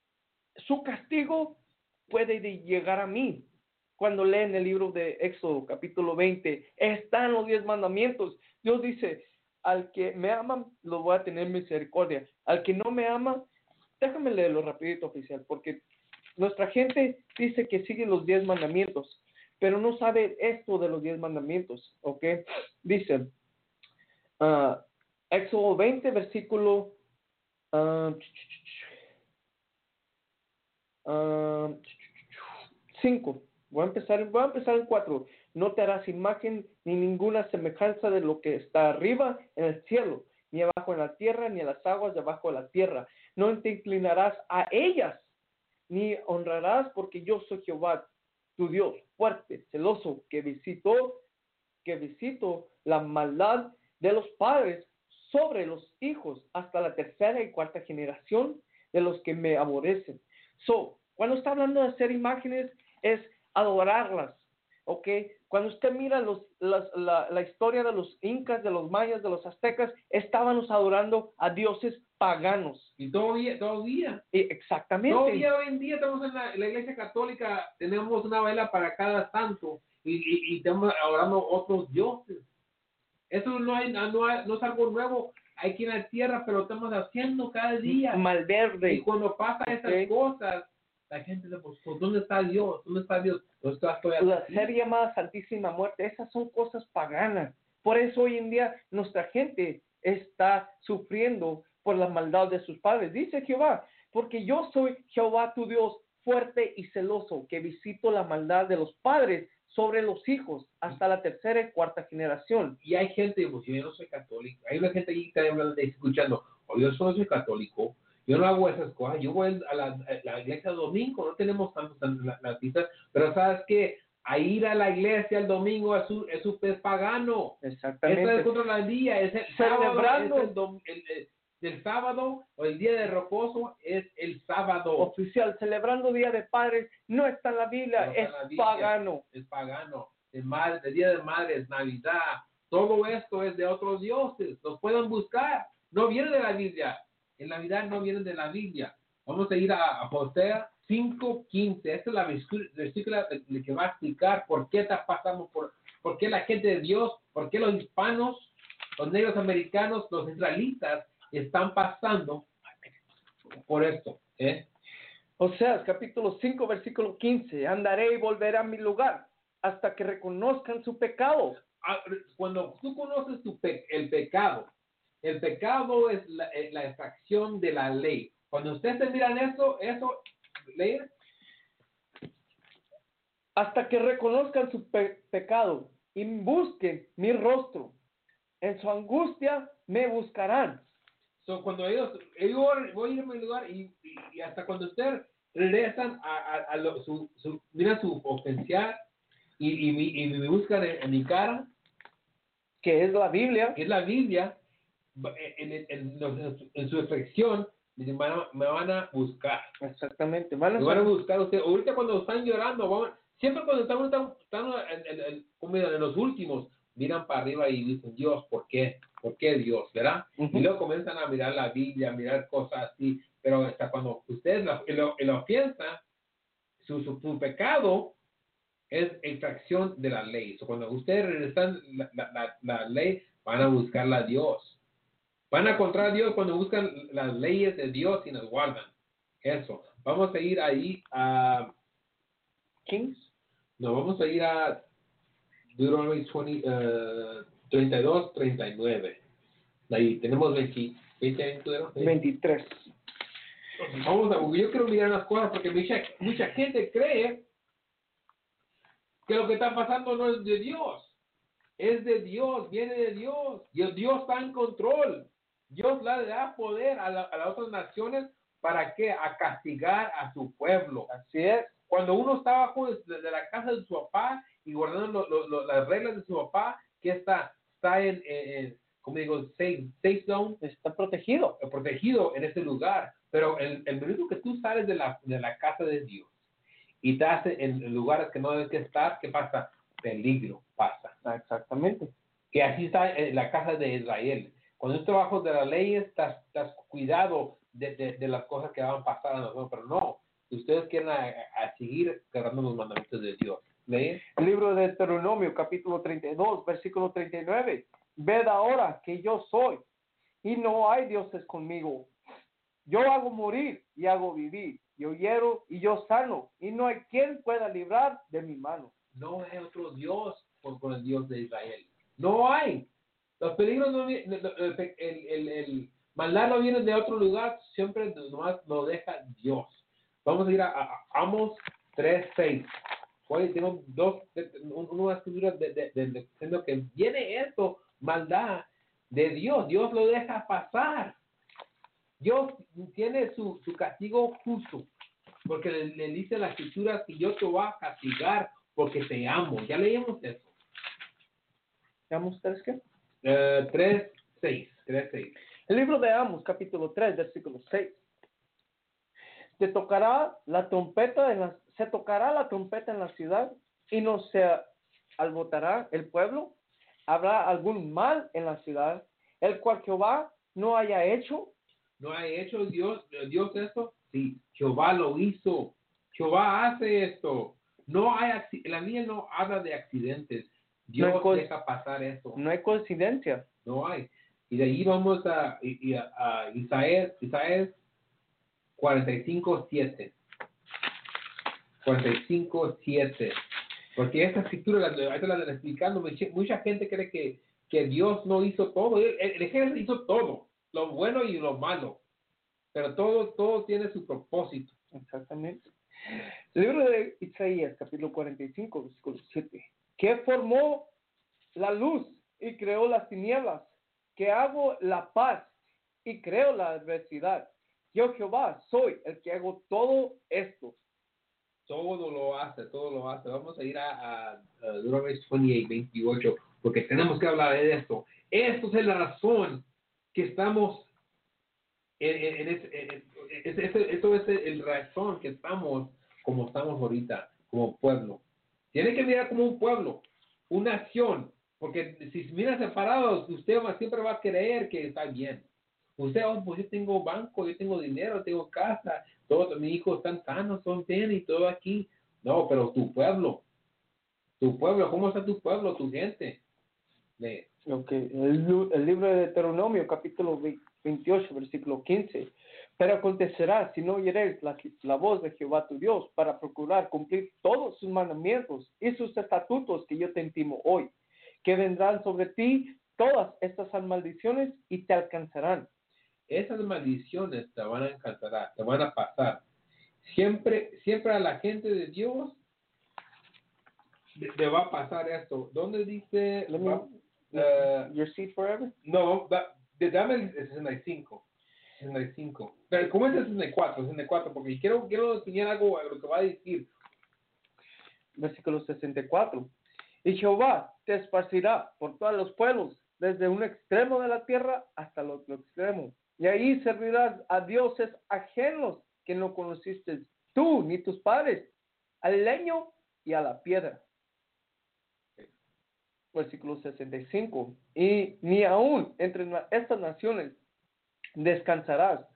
su castigo puede llegar a mí. Cuando leen el libro de Éxodo, capítulo veinte, están los diez mandamientos. Dios dice, al que me ama, lo voy a tener misericordia. Al que no me ama, déjame leerlo rapidito, oficial, porque nuestra gente dice que sigue los diez mandamientos, pero no sabe esto de los diez mandamientos, ¿ok? Dice, uh, Éxodo veinte, versículo uh, uh, cinco. Voy a empezar, voy a empezar en cuatro. No te harás imagen ni ninguna semejanza de lo que está arriba en el cielo, ni abajo en la tierra, ni en las aguas de abajo de la tierra. No te inclinarás a ellas, ni honrarás, porque yo soy Jehová, tu Dios, fuerte, celoso, que visitó, que visito la maldad de los padres sobre los hijos hasta la tercera y cuarta generación de los que me aborrecen. So, cuando está hablando de hacer imágenes, es adorarlas, ¿ok? Cuando usted mira los, las, la, la historia de los incas, de los mayas, de los aztecas, estábamos adorando a dioses paganos. Y todavía, todavía. Y exactamente. Todavía hoy en día estamos en la, en la iglesia católica, tenemos una vela para cada santo y, y, y estamos adorando otros dioses. Eso no, hay, no, hay, no es algo nuevo aquí en la tierra, pero lo estamos haciendo cada día. Malverde. Y cuando pasan esas okay. cosas, la gente dice, pues, ¿dónde está Dios? ¿Dónde está Dios? ¿Dónde está la serie llamada Santísima Muerte? Esas son cosas paganas. Por eso hoy en día nuestra gente está sufriendo por la maldad de sus padres. Dice Jehová, porque yo soy Jehová tu Dios, fuerte y celoso, que visito la maldad de los padres sobre los hijos hasta la tercera y cuarta generación. Y hay gente, pues, yo no soy católico. Hay una gente ahí que está escuchando, oh, yo solo soy católico. Yo no hago esas cosas. Yo voy a la, a la iglesia el domingo. No tenemos tantos la, la cita, pero sabes que a ir a la iglesia el domingo es un, es un es pagano. Exactamente. Eso es contra la día. Es el celebrando sábado, es el, el, el, el sábado o el día de reposo es el sábado. Oficial, celebrando Día de Padres no está en la Biblia, no es la Biblia, pagano. Es pagano. El, madre, el Día de Madres, Navidad, todo esto es de otros dioses. Los pueden buscar. No viene de la Biblia. En Navidad no vienen de la Biblia. Vamos a ir a, a Hosea cinco quince. Esta es la versícula que va a explicar por qué pasamos, por, por qué la gente de Dios, por qué los hispanos, los negros americanos, los israelitas están pasando por esto. ¿eh? Oseas capítulo cinco, versículo quince. Andaré y volveré a mi lugar hasta que reconozcan su pecado. Cuando tú conoces tu pe- el pecado, el pecado es la, la infracción de la ley. Cuando ustedes se miran eso, eso, ley. Hasta que reconozcan su pe- pecado y busquen mi rostro. En su angustia me buscarán. So, cuando ellos, ellos voy a ir a mi lugar y, y, y hasta cuando ustedes regresan a, a, a lo, su, su, miran su potencial y, y, me, y me buscan en, en mi cara, que es la Biblia, que es la Biblia, en, en, en, en, en su reflexión, me van, a, me van a buscar. Exactamente. Van a, me van a buscar ustedes. Ahorita cuando están llorando, van, siempre cuando están, están, están en, en, en, en, en los últimos, miran para arriba y dicen, Dios, ¿por qué? ¿Por qué Dios? ¿Verdad? Uh-huh. Y luego comienzan a mirar la Biblia, a mirar cosas así, pero hasta cuando ustedes lo, lo, lo piensan, su, su, su pecado es infracción de la ley. So, cuando ustedes regresan la, la, la, la ley, van a buscarla a Dios. Van a encontrar a Dios cuando buscan las leyes de Dios y las guardan. Eso. Vamos a ir ahí a Kings. No, vamos a ir a Deuteronomy veinte, uh, treinta y dos, treinta y nueve. Ahí tenemos veinte, veinte, veintitrés. Vamos a, yo quiero mirar las cosas porque mucha, mucha gente cree que lo que está pasando no es de Dios. Es de Dios, viene de Dios. Dios, Dios está en control. Dios le da poder a, la, a las otras naciones para que a castigar a su pueblo. Así es. Cuando uno está bajo de, de la casa de su papá y guardando lo, lo, lo, las reglas de su papá, que está, está en, en, en como digo, safe, safe zone, está protegido, protegido en ese lugar. Pero el, el minuto que tú sales de la, de la casa de Dios y estás en lugares que no debes que estar, ¿qué pasa? Peligro pasa. Ah, exactamente. Y así está en la casa de Israel. Cuando tú trabajas de las leyes, estás, estás cuidado de, de, de las cosas que van a pasar a nosotros, pero no. Ustedes quieren a, a seguir cerrando los mandamientos de Dios. ¿Leen? El libro de Deuteronomio, capítulo treinta y dos, versículo treinta y nueve. Ved ahora que yo soy, y no hay dioses conmigo. Yo hago morir y hago vivir. Yo hiero y yo sano, y no hay quien pueda librar de mi mano. No hay otro Dios por, por el Dios de Israel. No hay. Los peligros, no, el, el, el, el maldad no viene de otro lugar, siempre nomás lo deja Dios. Vamos a ir a, a Amos tres seis. Oye, tengo dos, una escritura de, de, de, de, diciendo que viene esto, maldad de Dios. Dios lo deja pasar. Dios tiene su, su castigo justo, porque le, le dice la escritura que yo te voy a castigar porque te amo. Ya leímos eso. ¿Amos tres qué? Uh, tres seis. El libro de Amos, capítulo tres, versículo seis. Se tocará la trompeta en la, se tocará la trompeta en la ciudad y no se alborotará el pueblo. Habrá algún mal en la ciudad, el cual Jehová no haya hecho. ¿No ha hecho Dios, Dios esto? Sí, Jehová lo hizo. Jehová hace esto. No hay, la Biblia no habla de accidentes. Dios no deja pasar esto. No hay coincidencia. No hay. Y de ahí vamos a, a, a Isaías, Isaías cuarenta y cinco siete. cuarenta y cinco siete. Porque esta escritura, la, la, la, la explicando, mucha gente cree que, que Dios no hizo todo. El, el ejército hizo todo, lo bueno y lo malo. Pero todo, todo tiene su propósito. Exactamente. El libro de Isaías, capítulo cuarenta y cinco, versículo siete. Que formó la luz y creó las tinieblas, que hago la paz y creo la adversidad. Yo Jehová soy el que hago todo esto. Todo lo hace, todo lo hace. Vamos a ir a, a, a Deuteronomy veintiocho, veintiocho, porque tenemos que hablar de esto. Esto es la razón que estamos en, en, en, ese, en, en ese, esto es el razón que estamos como estamos ahorita, como pueblo. Tiene que mirar como un pueblo, una nación, porque si se mira separados, usted siempre va a creer que está bien. Usted, oh, pues yo tengo banco, yo tengo dinero, tengo casa, todos mis hijos están sanos, son bien y todo aquí. No, pero tu pueblo, tu pueblo, ¿cómo está tu pueblo, tu gente? Lee. Okay. El, el libro de Deuteronomio, capítulo veintiocho, versículo quince. Pero acontecerá, si no oyereis la, la voz de Jehová tu Dios, para procurar cumplir todos sus mandamientos y sus estatutos que yo te intimo hoy, que vendrán sobre ti todas estas maldiciones y te alcanzarán. Esas maldiciones te van a alcanzar, te van a pasar. Siempre, siempre a la gente de Dios te va a pasar esto. ¿Dónde dice? Let me, va, uh, your seed forever? No, da, dame el sesenta y cinco. sesenta y cinco. Pero, ¿cómo es el sesenta y cuatro? sesenta y cuatro, porque quiero, quiero enseñar algo a lo que va a decir. Versículo sesenta y cuatro. Y Jehová te esparcirá por todos los pueblos, desde un extremo de la tierra hasta el otro extremo. Y ahí servirás a dioses ajenos que no conociste tú ni tus padres, al leño y a la piedra. Versículo sesenta y cinco. Y ni aún entre estas naciones descansarás,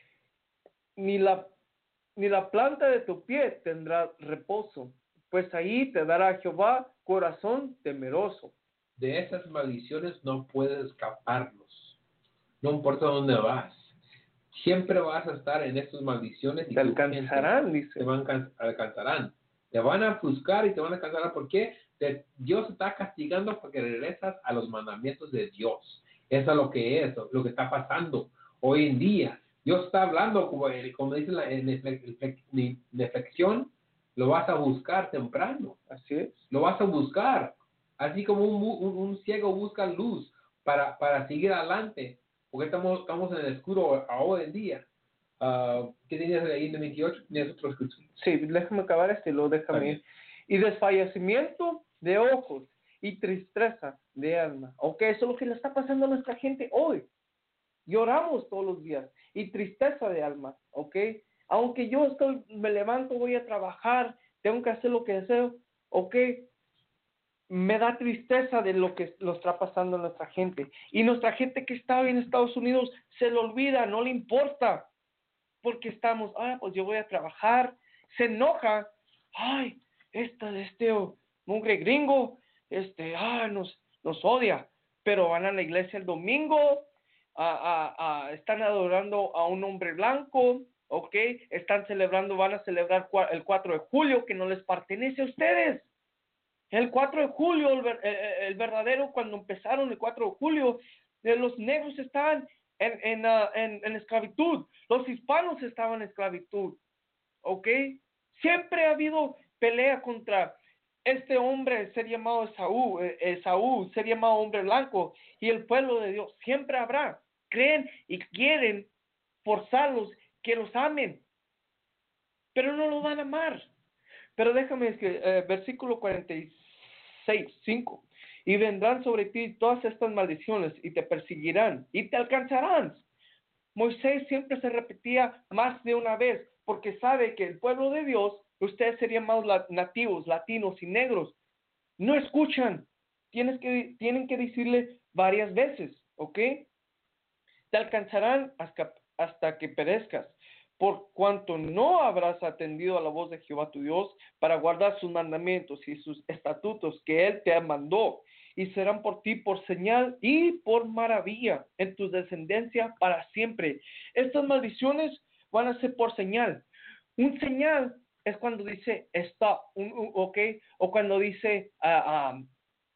ni la, ni la planta de tu pie tendrá reposo, pues ahí te dará Jehová corazón temeroso. De esas maldiciones no puedes escaparlos. No importa dónde vas. Siempre vas a estar en estas maldiciones. Y te alcanzarán, dice. Te van a alcanzarán. Te van a ofuscar y te van a alcanzar. ¿Por qué? Te, Dios está castigando porque regresas a los mandamientos de Dios. Eso es lo que es, lo que está pasando hoy en día. Dios está hablando, como, como dice la reflexión, lo vas a buscar temprano. Así es. Lo vas a buscar. Así como un, un, un ciego busca luz para, para seguir adelante. Porque estamos, estamos en el oscuro hoy en día. Uh, ¿Qué tenías ahí en el veintiocho? ¿Tenías otro escucho? Sí, déjame acabar este y luego déjame ir. Y desfallecimiento de ojos y tristeza de alma. Ok, eso es lo que le está pasando a nuestra gente hoy. Lloramos todos los días. Y tristeza de alma. Ok. Aunque yo estoy, me levanto, voy a trabajar, tengo que hacer lo que deseo. Ok. Me da tristeza de lo que lo está pasando a nuestra gente. Y nuestra gente que está hoy en Estados Unidos se le olvida, no le importa. Porque estamos, ah, pues yo voy a trabajar. Se enoja. Ay, esta, este mugre gringo, este, ah, nos, nos odia. Pero van a la iglesia el domingo, a, a, a, están adorando a un hombre blanco, ok. Están celebrando, van a celebrar el cuatro de julio, que no les pertenece a ustedes. El cuatro de julio, el, el, el verdadero, cuando empezaron el cuatro de julio, eh, los negros estaban en, en, uh, en, en esclavitud, los hispanos estaban en esclavitud, ¿ok? Siempre ha habido pelea contra este hombre, ser llamado Esaú, eh, Esaú, ser llamado hombre blanco, y el pueblo de Dios, siempre habrá. Creen y quieren forzarlos que los amen, pero no lo van a amar. Pero déjame, es que, eh, versículo cuarenta y seis, cinco. Y vendrán sobre ti todas estas maldiciones y te perseguirán y te alcanzarán. Moisés siempre se repetía más de una vez porque sabe que el pueblo de Dios, ustedes serían más nativos, latinos y negros, no escuchan. Tienes que, tienen que decirle varias veces, ¿ok? Te alcanzarán hasta, hasta que perezcas. Por cuanto no habrás atendido a la voz de Jehová tu Dios para guardar sus mandamientos y sus estatutos que Él te mandó, y serán por ti por señal y por maravilla en tu descendencia para siempre. Estas maldiciones van a ser por señal. Un señal es cuando dice stop, un, un, ok, o cuando dice uh, um,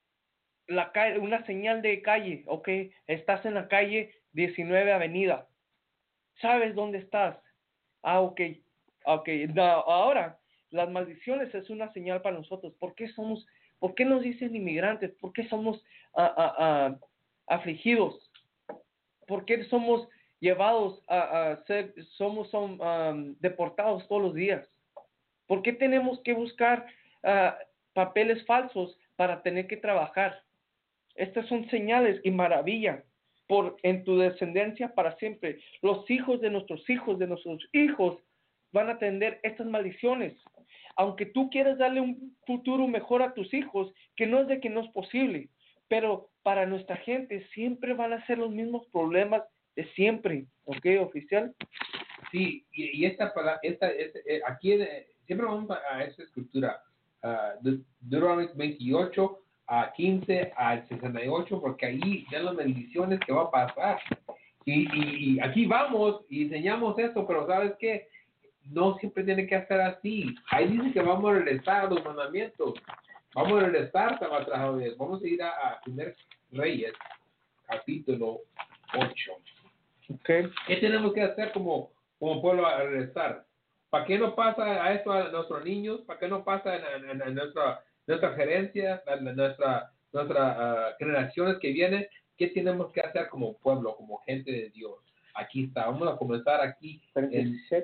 la calle, una señal de calle, ok, estás en la calle diecinueve Avenida, ¿sabes dónde estás? Ah, ok, ok. No, ahora, las maldiciones es una señal para nosotros. ¿Por qué somos, por qué nos dicen inmigrantes? ¿Por qué somos uh, uh, uh, afligidos? ¿Por qué somos llevados a, a ser, somos son, um, deportados todos los días? ¿Por qué tenemos que buscar uh, papeles falsos para tener que trabajar? Estas son señales y maravilla. Por en tu descendencia para siempre. Los hijos de nuestros hijos, de nuestros hijos, van a atender estas maldiciones. Aunque tú quieras darle un futuro mejor a tus hijos, que no es de que no es posible, pero para nuestra gente siempre van a ser los mismos problemas de siempre. ¿Ok, oficial? Sí, y, y esta, esta, esta eh, aquí eh, siempre vamos a, a esta escritura, uh, de Deuteronomio veintiocho a quince al sesenta y ocho, porque ahí ven las bendiciones que va a pasar. Y, y, y aquí vamos y enseñamos esto, pero ¿sabes qué? No siempre tiene que hacer así. Ahí dice que vamos a regresar a los mandamientos. Vamos a regresar a atrás. Vamos a ir a, a Primer Reyes, capítulo ocho. Okay. ¿Qué tenemos que hacer como, como pueblo a regresar? ¿Para qué no pasa a esto a nuestros niños? ¿Para qué no pasa en, en, en nuestra... nuestra gerencia, nuestra, nuestra uh, generaciones que vienen? ¿Qué tenemos que hacer como pueblo, como gente de Dios? Aquí está. Vamos a comenzar aquí cuarenta y en siete,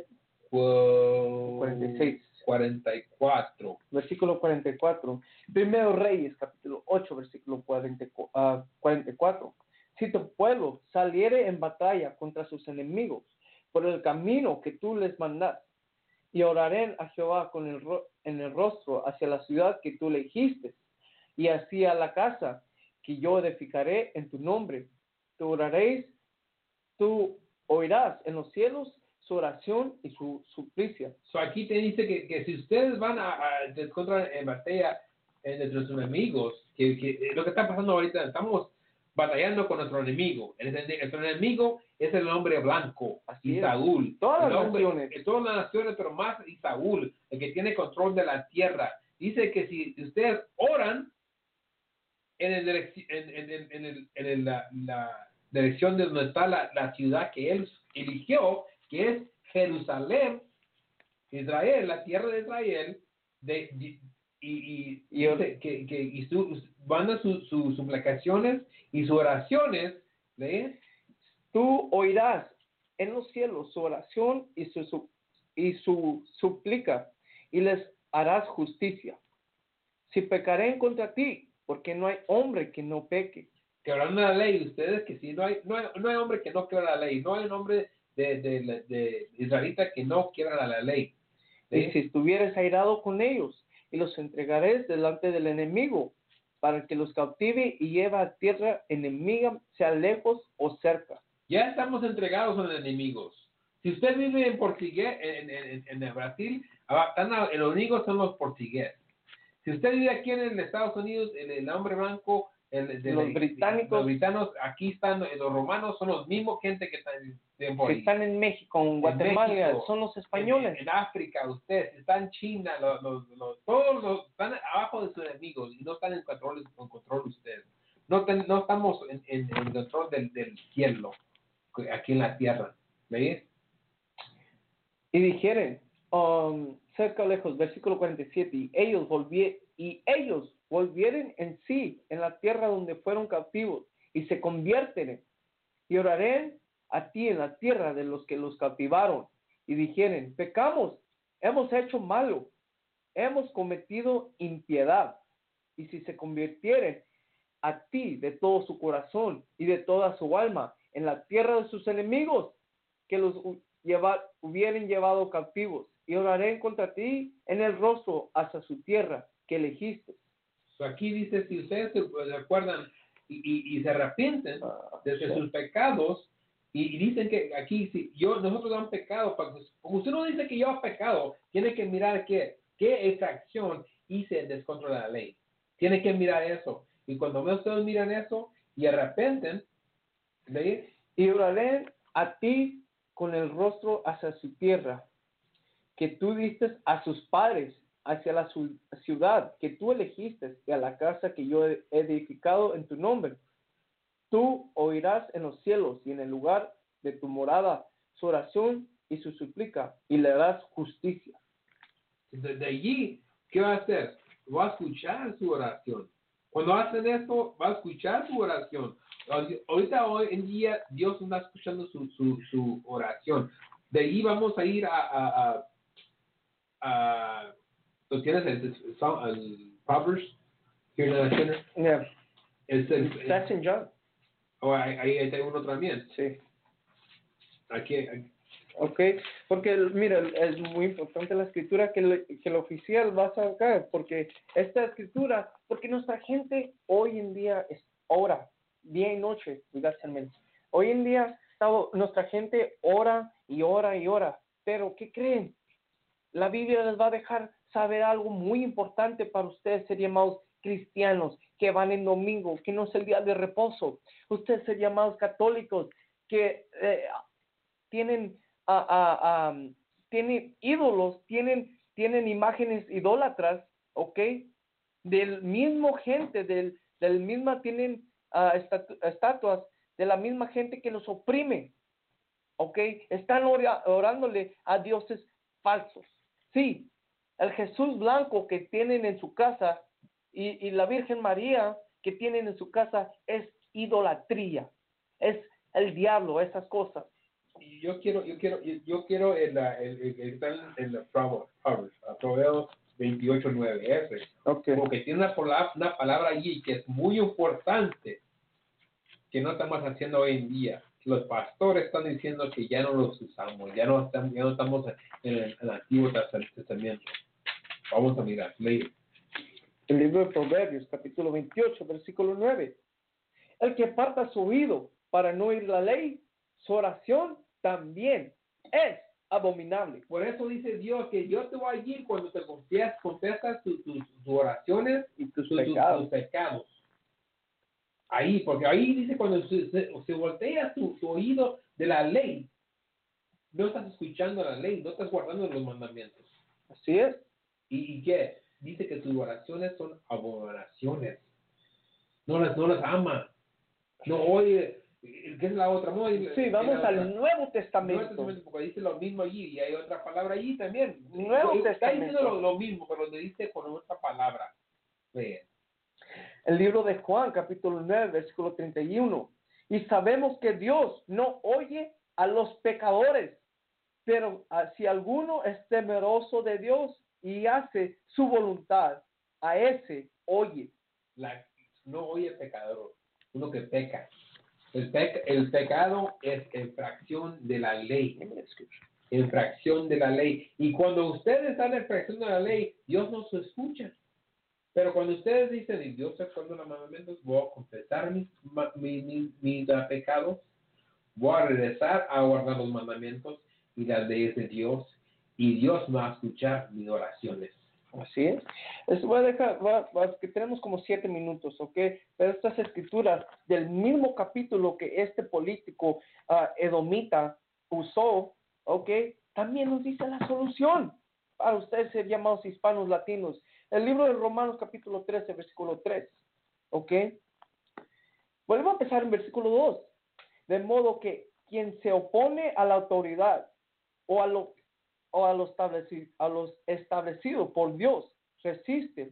cu- cuarenta y seis. cuarenta y cuatro. Versículo cuarenta y cuatro. Primero Reyes, capítulo ocho, versículo cuarenta, uh, cuarenta y cuatro. Si tu pueblo saliere en batalla contra sus enemigos por el camino que tú les mandas, y oraren a Jehová con el ro- en el rostro hacia la ciudad que tú elegiste, y hacia la casa que yo edificaré en tu nombre, tú oraréis, tú oirás en los cielos su oración y su suplicia. So aquí te dice que, que si ustedes van a, a te encuentran en batalla entre sus enemigos, que, que eh, lo que está pasando ahorita, estamos batallando con nuestro enemigo. El, nuestro enemigo es el hombre blanco, Así es. Saúl. Todas el las hombre, naciones. eh, Todas las naciones, pero más Saúl, el que tiene control de la tierra. Dice que si ustedes oran en, el direc- en, en, en, en, el, en el, la, la dirección de donde está la, la ciudad que él eligió, que es Jerusalén, Israel, la tierra de Israel, de, de- y, y, Y y dice que, que y su, van a sus su, suplicaciones y sus oraciones, ¿lee? Tú oirás en los cielos su oración y su, su- y su súplica, y les harás justicia. Si pecaren contra ti, porque no hay hombre que no peque. Quebrando la ley, ustedes que si no hay, no hay, no hay hombre que no quiebra la ley, no hay un hombre de, de, de, de israelita que no quiebra la ley. Y ¿Sí? si estuvieres airado con ellos, y los entregaréis delante del enemigo, para que los cautive y lleve a tierra enemiga, sea lejos o cerca. Ya estamos entregados a los enemigos. Si usted vive en portugués, en, en, en, en Brasil, están a- los enemigos son los portugueses. Si usted vive aquí en el Estados Unidos, el, el hombre blanco, el, de, Los británicos. los britanos, aquí están, los romanos son los mismos gente que están en por Si ahí. están en México, en Guatemala, México, son los En, españoles. en África, ustedes, si están en China, los, los, los- todos los, están abajo de sus enemigos y no están en control, en control ustedes. No, ten- no estamos en, en, en control del, del cielo, aquí en la tierra. ¿Veis? Y dijeren, um, cerca o lejos, versículo cuarenta y siete, y ellos volvieron, y ellos volvieren en sí, en la tierra donde fueron cautivos, y se convierten, y orarán a ti en la tierra de los que los cautivaron, y dijeren, pecamos, hemos hecho malo, hemos cometido impiedad, y si se convirtieren a ti de todo su corazón y de toda su alma en la tierra de sus enemigos, que los hu- lleva, hubieran llevado cautivos, y oraré contra ti en el rostro hacia su tierra que elegiste. So, aquí dice, si ustedes se se acuerdan y, y, y se arrepienten Ah, de, de sí. sus pecados, y, y dicen que aquí, si yo, nosotros han pecado, porque como usted no dice que yo he pecado, tiene que mirar qué, qué exacción hice en descontrol de la ley. Tiene que mirar eso. Y cuando ustedes miran eso y arrepienten, ¿veis? Y oraré a ti con el rostro hacia su tierra, que tú diste a sus padres, hacia la su- ciudad que tú elegiste, y a la casa que yo he edificado en tu nombre. Tú oirás en los cielos y en el lugar de tu morada su oración y su súplica, y le darás justicia. De, de allí, ¿qué va a hacer? Va a escuchar su oración. Cuando hacen esto, va a escuchar su oración. Ahorita, hoy en día, Dios está escuchando su, su, su oración. De allí vamos a ir a, a, a, a ¿lo tienes? El, el, el Proverbs, here in the center. Yeah. Es el, That's in John. oh, ahí, ahí hay uno también. Sí. Aquí, aquí. Ok, porque mira, es muy importante la escritura que, le- que el oficial va a sacar, porque esta escritura, porque nuestra gente hoy en día es ora, día y noche, desgraciadamente. Hoy en día estado- nuestra gente ora y ora y ora, pero ¿qué creen? La Biblia les va a dejar saber algo muy importante para ustedes, ser llamados cristianos, que van en domingo, que no es el día de reposo. Ustedes ser llamados católicos, que eh, tienen a, a, a, tienen ídolos, tienen, tienen imágenes idólatras, ¿ok? Del mismo gente, del, del misma, tienen ah, estatu- estatuas de la misma gente que los oprime, ¿ok? Están ora- orándole a dioses falsos. Sí, el Jesús blanco que tienen en su casa y, y la Virgen María que tienen en su casa es idolatría, es el diablo, esas cosas. yo quiero, yo quiero, yo, yo quiero el, el, el, el, el, el Proverbios veintiocho nueve, ese. Okay. Porque tiene una palabra, una palabra allí que es muy importante, que no estamos haciendo hoy en día. Los pastores están diciendo que ya no los usamos, ya no estamos, ya no estamos en el, en el Antiguo Testamento. Vamos a mirar, leer. El libro de Proverbios, capítulo veintiocho, versículo nueve. El que aparta su oído para no oír la ley, su oración también es abominable. Por eso dice Dios que yo te voy a ir cuando te confiesas, confesas tus tu, tu oraciones y tus tu, pecados. Tu, tus pecados. Ahí, porque ahí dice cuando se, se, se voltea tu, tu oído de la ley, no estás escuchando la ley, no estás guardando los mandamientos. Así es. ¿Y, y qué? Dice que tus oraciones son abominaciones. No las, no las ama. No oye, ¿qué es la otra? No, sí, vamos al otra? Nuevo Testamento. Nuevo Testamento, porque dice lo mismo allí y hay otra palabra allí también. Nuevo Está Testamento. diciendo lo, lo mismo, pero le dice con otra palabra. Vean. El libro de Juan, capítulo nueve, versículo treinta y uno. Y sabemos que Dios no oye a los pecadores, pero si alguno es temeroso de Dios y hace su voluntad, a ese oye. La, no oye pecador, uno que peca. El, peca, el pecado es infracción de la ley. Infracción de la ley. Y cuando ustedes están en infracción de la ley, Dios no se escucha. Pero cuando ustedes dicen, y Dios se acuerda de los mandamientos, voy a confesar mis, mis, mis, mis pecados, voy a regresar a guardar los mandamientos y las leyes de Dios, y Dios va a escuchar mis oraciones. Así es. Esto voy a dejar, va, va, que tenemos como siete minutos, ¿ok? Pero estas escrituras del mismo capítulo que este político uh, edomita usó, ¿ok? También nos dice la solución para ustedes ser llamados hispanos latinos. El libro de Romanos capítulo trece, versículo tres, ¿ok? Vuelvo a empezar en versículo dos. De modo que quien se opone a la autoridad o a lo o a los establecido, a los establecido por Dios, resisten.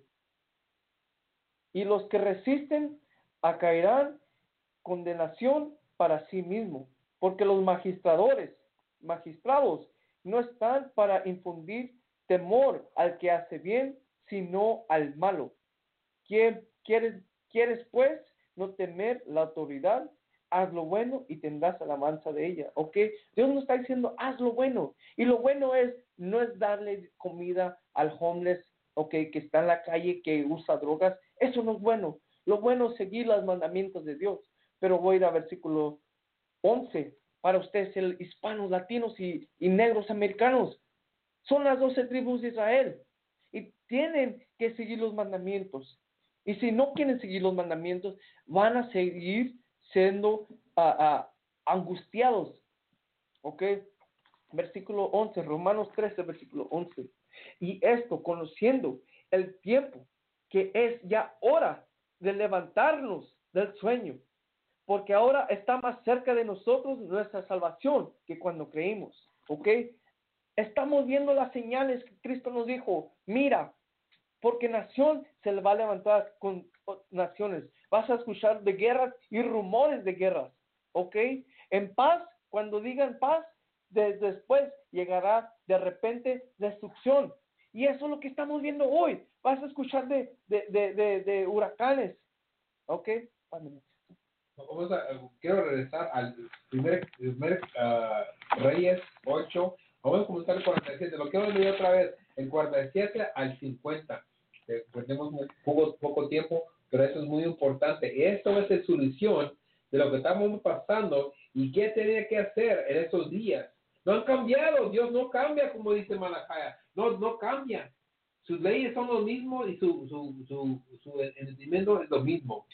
Y los que resisten acaerán condenación para sí mismos, porque los magistradores, magistrados, no están para infundir temor al que hace bien, sino al malo. ¿Quieres, quieres pues no temer la autoridad? Haz lo bueno y tendrás alabanza de ella, ¿ok? Dios nos está diciendo, haz lo bueno. Y lo bueno es, no es darle comida al homeless, ¿ok? Que está en la calle, que usa drogas. Eso no es bueno. Lo bueno es seguir los mandamientos de Dios. Pero voy a ir a versículo once. Para ustedes, el hispanos, latinos y, y negros americanos, son las doce tribus de Israel. Y tienen que seguir los mandamientos. Y si no quieren seguir los mandamientos, van a seguir siendo uh, uh, angustiados. ¿Ok? Versículo once, Romanos trece, versículo once. Y esto, conociendo el tiempo, que es ya hora de levantarnos del sueño, porque ahora está más cerca de nosotros nuestra salvación que cuando creímos. ¿Ok? Estamos viendo las señales que Cristo nos dijo. Mira, porque nación se le va a levantar con naciones. Vas a escuchar de guerras y rumores de guerras, ¿ok? En paz, cuando digan paz, de, después llegará de repente destrucción. Y eso es lo que estamos viendo hoy. Vas a escuchar de, de, de, de, de huracanes, ¿ok? Vamos a, quiero regresar al primer, primer uh, Reyes ocho. Vamos a comenzar el cuarenta y siete. Lo quiero leer otra vez. El cuarenta y siete al cincuenta. Tenemos poco, poco tiempo, pero eso es muy importante. Esto es la solución de lo que estamos pasando y qué tenía que hacer en estos días. No han cambiado. Dios no cambia, como dice Malachi. No, no cambia. Sus leyes son lo mismo y su, su, su, su entendimiento es lo mismo.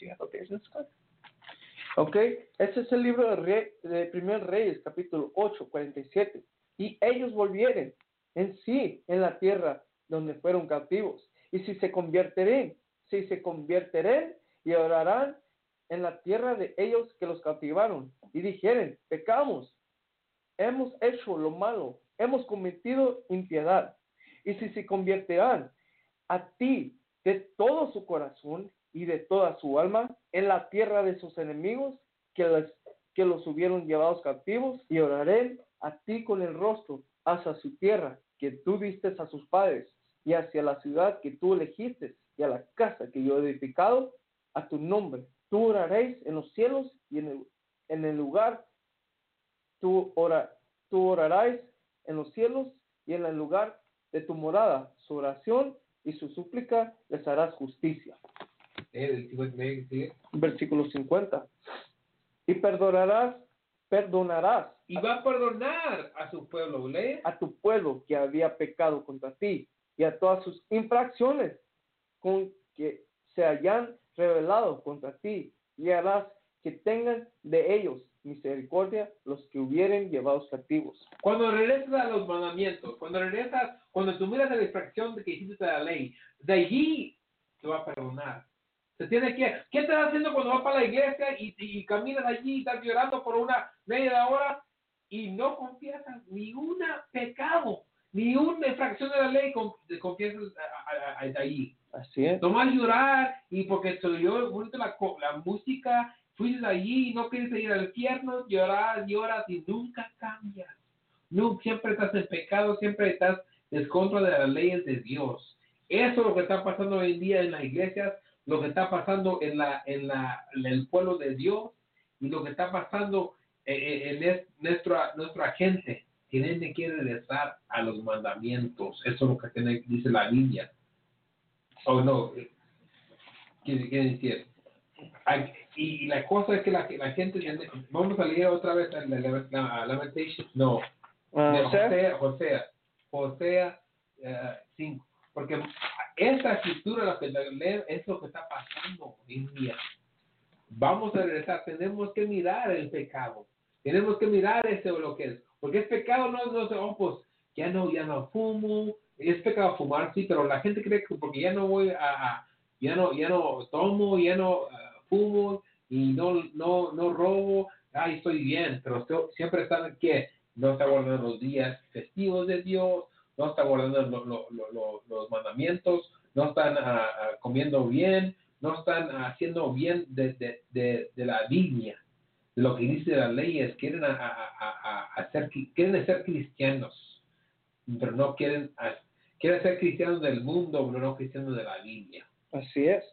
Ok, ese es el libro de, Rey, de Primer Reyes, capítulo ocho, cuarenta y siete. Y ellos volvieren en sí en la tierra donde fueron cautivos. Y si se convierten, si se convierten y orarán en la tierra de ellos que los cautivaron, y dijeren, pecamos, hemos hecho lo malo, hemos cometido impiedad. Y si se convertirán a ti de todo su corazón y de toda su alma en la tierra de sus enemigos, que les que los hubieron llevados cautivos, y oraré a ti con el rostro hacia su tierra que tú diste a sus padres, y hacia la ciudad que tú elegiste, y a la casa que yo he edificado a tu nombre. Tú oraréis en los cielos y en el, en el lugar, tú, ora, tú orarás en los cielos y en el lugar de tu morada. Su oración y su súplica les harás justicia. Versículo cincuenta. Y perdonarás, perdonarás Y va a perdonar a su pueblo, ¿lee? a tu pueblo que había pecado contra ti, y a todas sus infracciones con que se hayan revelado contra ti, y harás que tengan de ellos misericordia los que hubieren llevados cautivos. Cuando regresas a los mandamientos, cuando regresas, cuando tú miras la infracción de que hiciste la ley, de allí te va a perdonar. Se tiene que, ¿qué estás haciendo cuando vas para la iglesia y, y caminas allí y estás llorando por una media hora y no confiesas ni un pecado, ni una infracción de la ley confiesas allí? Así es. Nomás llorar y porque te oyó bonito la, la música, fuiste allí y no quieres ir al infierno, lloras, lloras y nunca cambias. No, siempre estás en pecado, siempre estás en contra de las leyes de Dios. Eso es lo que está pasando hoy en día en las iglesias, lo que está pasando en la en la en el pueblo de Dios y lo que está pasando en, en, en nuestra nuestra gente. Tienen que regresar a los mandamientos. Eso es lo que tiene, dice la Biblia. Oh, no. ¿Qué quiere decir? Y la cosa es que la, la gente... Vamos a leer otra vez la, la, la Lamentation. No. Uh, Josea, Josea. Josea cinco. Porque esta escritura, lo que leen, es lo que está pasando hoy en día. Vamos a regresar. Tenemos que mirar el pecado. Tenemos que mirar eso lo que es. Porque es pecado, no, no, oh, pues ya no, ya no fumo. Es pecado fumar, sí, pero la gente cree que porque ya no voy a, ya no, ya no tomo, ya no uh, fumo y no, no, no robo, ay, estoy bien, pero estoy, siempre están que no está guardando los días festivos de Dios, no está guardando lo, lo, lo, lo, los mandamientos, no están uh, uh, comiendo bien, no están haciendo bien de, de, de, de la Biblia, de lo que dice las leyes, quieren, a, a, a, a hacer, quieren ser cristianos, pero no quieren, quieren ser cristianos del mundo, pero no cristianos de la Biblia. Así es.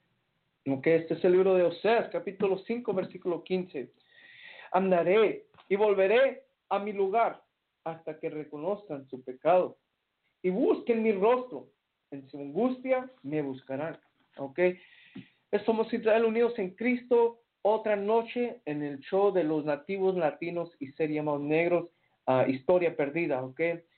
Ok, este es el libro de Oseas, capítulo cinco, versículo quince. Andaré y volveré a mi lugar hasta que reconozcan su pecado y busquen mi rostro. En su angustia me buscarán. Ok, somos Israel unidos en Cristo. Otra noche en el show de los nativos latinos y ser llamados negros, uh, historia perdida. Ok,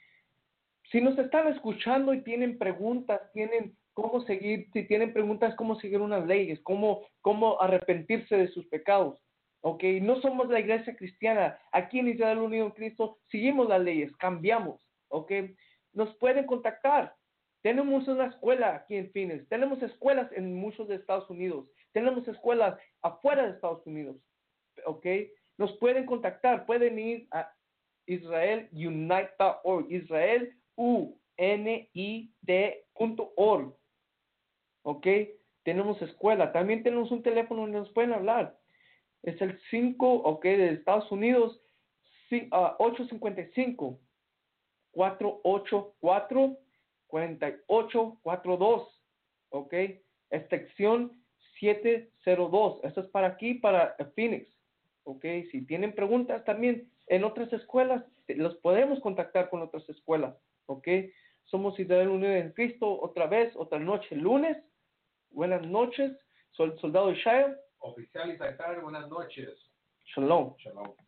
si nos están escuchando y tienen preguntas, tienen cómo seguir, si tienen preguntas, cómo seguir unas leyes, cómo, cómo arrepentirse de sus pecados, ¿ok? No somos la iglesia cristiana. Aquí en Israel Unido en Cristo seguimos las leyes, cambiamos, ¿ok? Nos pueden contactar. Tenemos una escuela aquí en Phoenix. Tenemos escuelas en muchos de Estados Unidos. Tenemos escuelas afuera de Estados Unidos, ¿ok? Nos pueden contactar. Pueden ir a israel unite punto org. Israel U N I T punto org. Ok, tenemos escuela, también tenemos un teléfono donde nos pueden hablar, es el cinco, ok, de Estados Unidos, ocho cinco cinco, cuatro ocho cuatro, cuatro ocho cuatro dos, ok, extensión siete cero dos, esto es para aquí, para Phoenix, ok, si tienen preguntas también en otras escuelas, los podemos contactar con otras escuelas, ok, somos Israel Unido en Cristo, otra vez, otra noche, lunes. Buenas noches, soy el soldado Ishaya. Oficial Isaac, buenas noches. Shalom. Shalom.